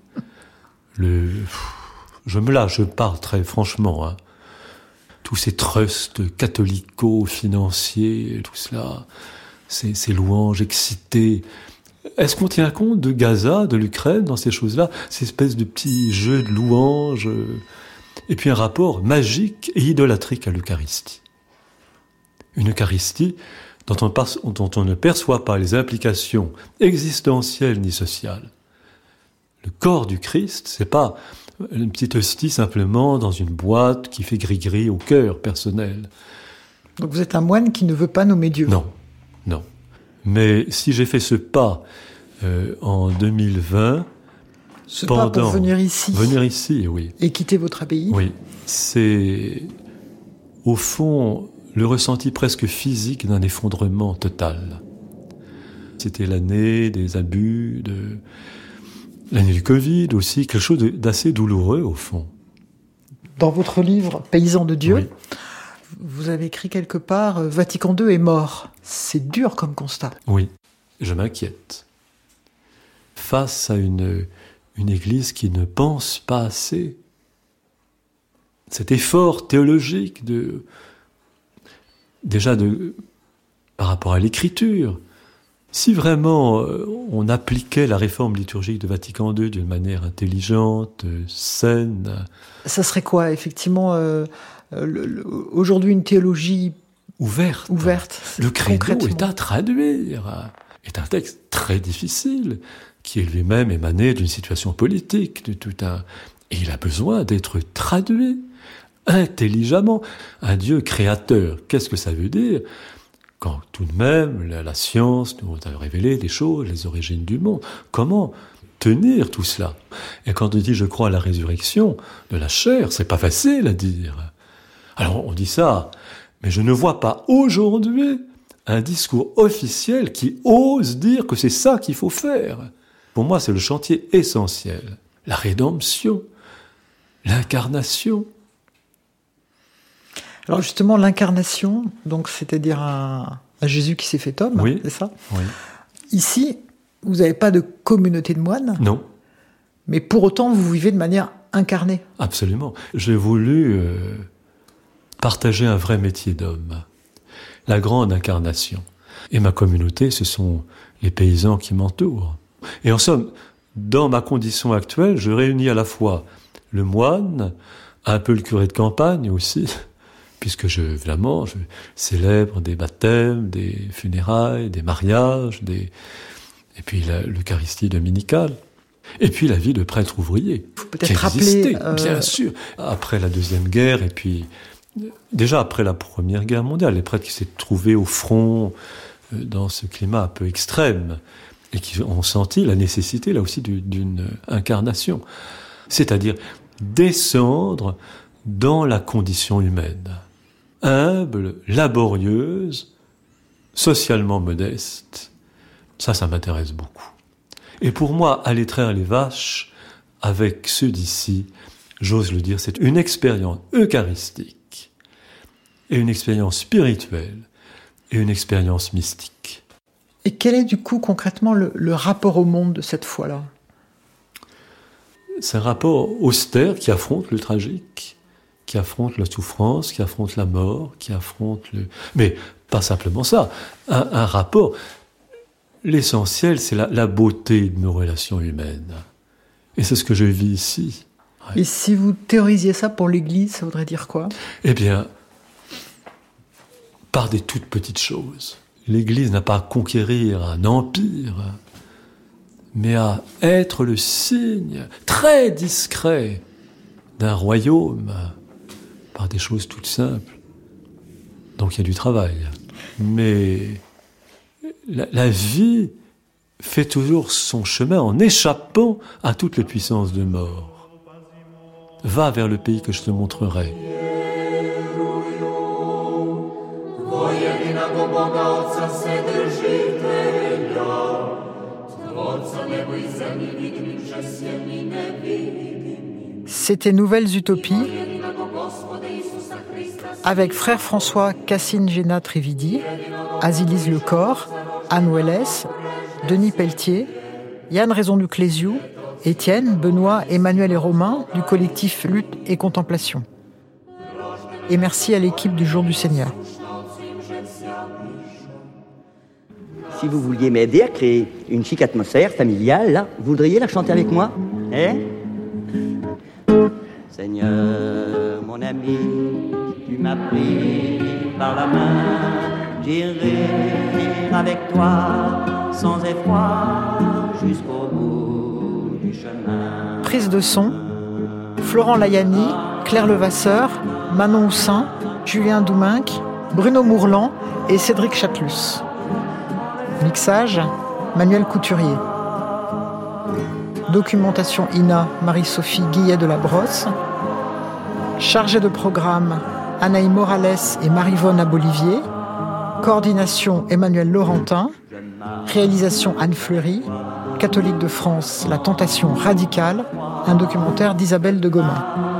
Je parle très franchement. Hein. Tous ces trusts catholico-financiers, tout cela, ces louanges excitées. Est-ce qu'on tient compte de Gaza, de l'Ukraine, dans ces choses-là ? Ces espèces de petits jeux de louanges... Et puis un rapport magique et idolâtrique à l'Eucharistie. Une Eucharistie dont on ne perçoit pas les implications existentielles ni sociales. Le corps du Christ, c'est pas une petite hostie simplement dans une boîte qui fait gris-gris au cœur personnel. Donc vous êtes un moine qui ne veut pas nommer Dieu ? Non. Mais si j'ai fait ce pas en 2020... Ce pas pour venir ici. Venir ici, oui. Et quitter votre abbaye. Oui. C'est, au fond, le ressenti presque physique d'un effondrement total. C'était l'année des abus, l'année du Covid aussi, quelque chose d'assez douloureux, au fond. Dans votre livre « Paysans de Dieu », oui. Vous avez écrit quelque part « Vatican II est mort ». C'est dur comme constat. Oui, je m'inquiète. Face à une Église qui ne pense pas assez. Cet effort théologique par rapport à l'Écriture. Si vraiment on appliquait la réforme liturgique de Vatican II d'une manière intelligente, saine... Ça serait quoi, effectivement, aujourd'hui une théologie ouverte. Le credo est à traduire. Est un texte très difficile, qui est lui-même émané d'une situation politique, et il a besoin d'être traduit intelligemment. Un Dieu créateur, qu'est-ce que ça veut dire ? Quand tout de même la science nous a révélé des choses, les origines du monde. Comment tenir tout cela ? Et quand on dit je crois à la résurrection de la chair, c'est pas facile à dire. Alors on dit ça, mais je ne vois pas aujourd'hui un discours officiel qui ose dire que c'est ça qu'il faut faire. Pour moi, c'est le chantier essentiel. La rédemption, l'incarnation. Alors justement, l'incarnation, donc c'est-à-dire un Jésus qui s'est fait homme, oui, c'est ça ? Oui. Ici, vous n'avez pas de communauté de moines ? Non. Mais pour autant, vous vivez de manière incarné. Absolument. J'ai voulu partager un vrai métier d'homme, la grande incarnation. Et ma communauté, ce sont les paysans qui m'entourent. Et en somme, dans ma condition actuelle, je réunis à la fois le moine, un peu le curé de campagne aussi, puisque évidemment, je célèbre des baptêmes, des funérailles, des mariages, et puis l'Eucharistie dominicale. Et puis la vie de prêtre ouvrier. Il faut peut-être rappeler... Bien sûr. Après la Deuxième Guerre, et puis déjà après la Première Guerre mondiale, les prêtres qui s'étaient trouvés au front dans ce climat un peu extrême, et qui ont senti la nécessité, là aussi, d'une incarnation. C'est-à-dire descendre dans la condition humaine. Humble, laborieuse, socialement modeste. Ça m'intéresse beaucoup. Et pour moi, aller traire les vaches avec ceux d'ici, j'ose le dire, c'est une expérience eucharistique et une expérience spirituelle et une expérience mystique. Et quel est du coup concrètement le rapport au monde de cette foi-là ? C'est un rapport austère qui affronte le tragique, qui affronte la souffrance, qui affronte la mort, qui affronte le... Mais pas simplement ça, un rapport... L'essentiel, c'est la beauté de nos relations humaines. Et c'est ce que je vis ici. Ouais. Et si vous théorisiez ça pour l'Église, ça voudrait dire quoi ? Eh bien, par des toutes petites choses. L'Église n'a pas à conquérir un empire, mais à être le signe très discret d'un royaume, par des choses toutes simples. Donc il y a du travail. Mais... La vie fait toujours son chemin en échappant à toutes les puissances de mort. Va vers le pays que je te montrerai. C'était Nouvelles Utopies avec frère François Cassine Géna Trividi, Azilise Lecor, Anne Welles, Denis Pelletier, Yann Raison du Cléziou, Étienne, Benoît, Emmanuel et Romain du collectif Lutte et Contemplation. Et merci à l'équipe du Jour du Seigneur. Si vous vouliez m'aider à créer une chic atmosphère familiale, là, vous voudriez la chanter avec moi ? Seigneur, mon ami, tu m'as pris par la main, j'irai avec toi sans effroi jusqu'au bout du chemin. Prise de son, Florent Layani, Claire Levasseur, Manon Houssin, Julien Douminc, Bruno Mourlan et Cédric Chatelus. Mixage, Manuel Couturier. Documentation INA, Marie-Sophie Guillet de la Brosse. Chargée de programme, Anaïs Morales et Marie-Vonne Abolivier. Coordination, Emmanuel Laurentin. Réalisation, Anne Fleury. Catholique de France, La Tentation radicale. Un documentaire d'Isabelle de Gomin.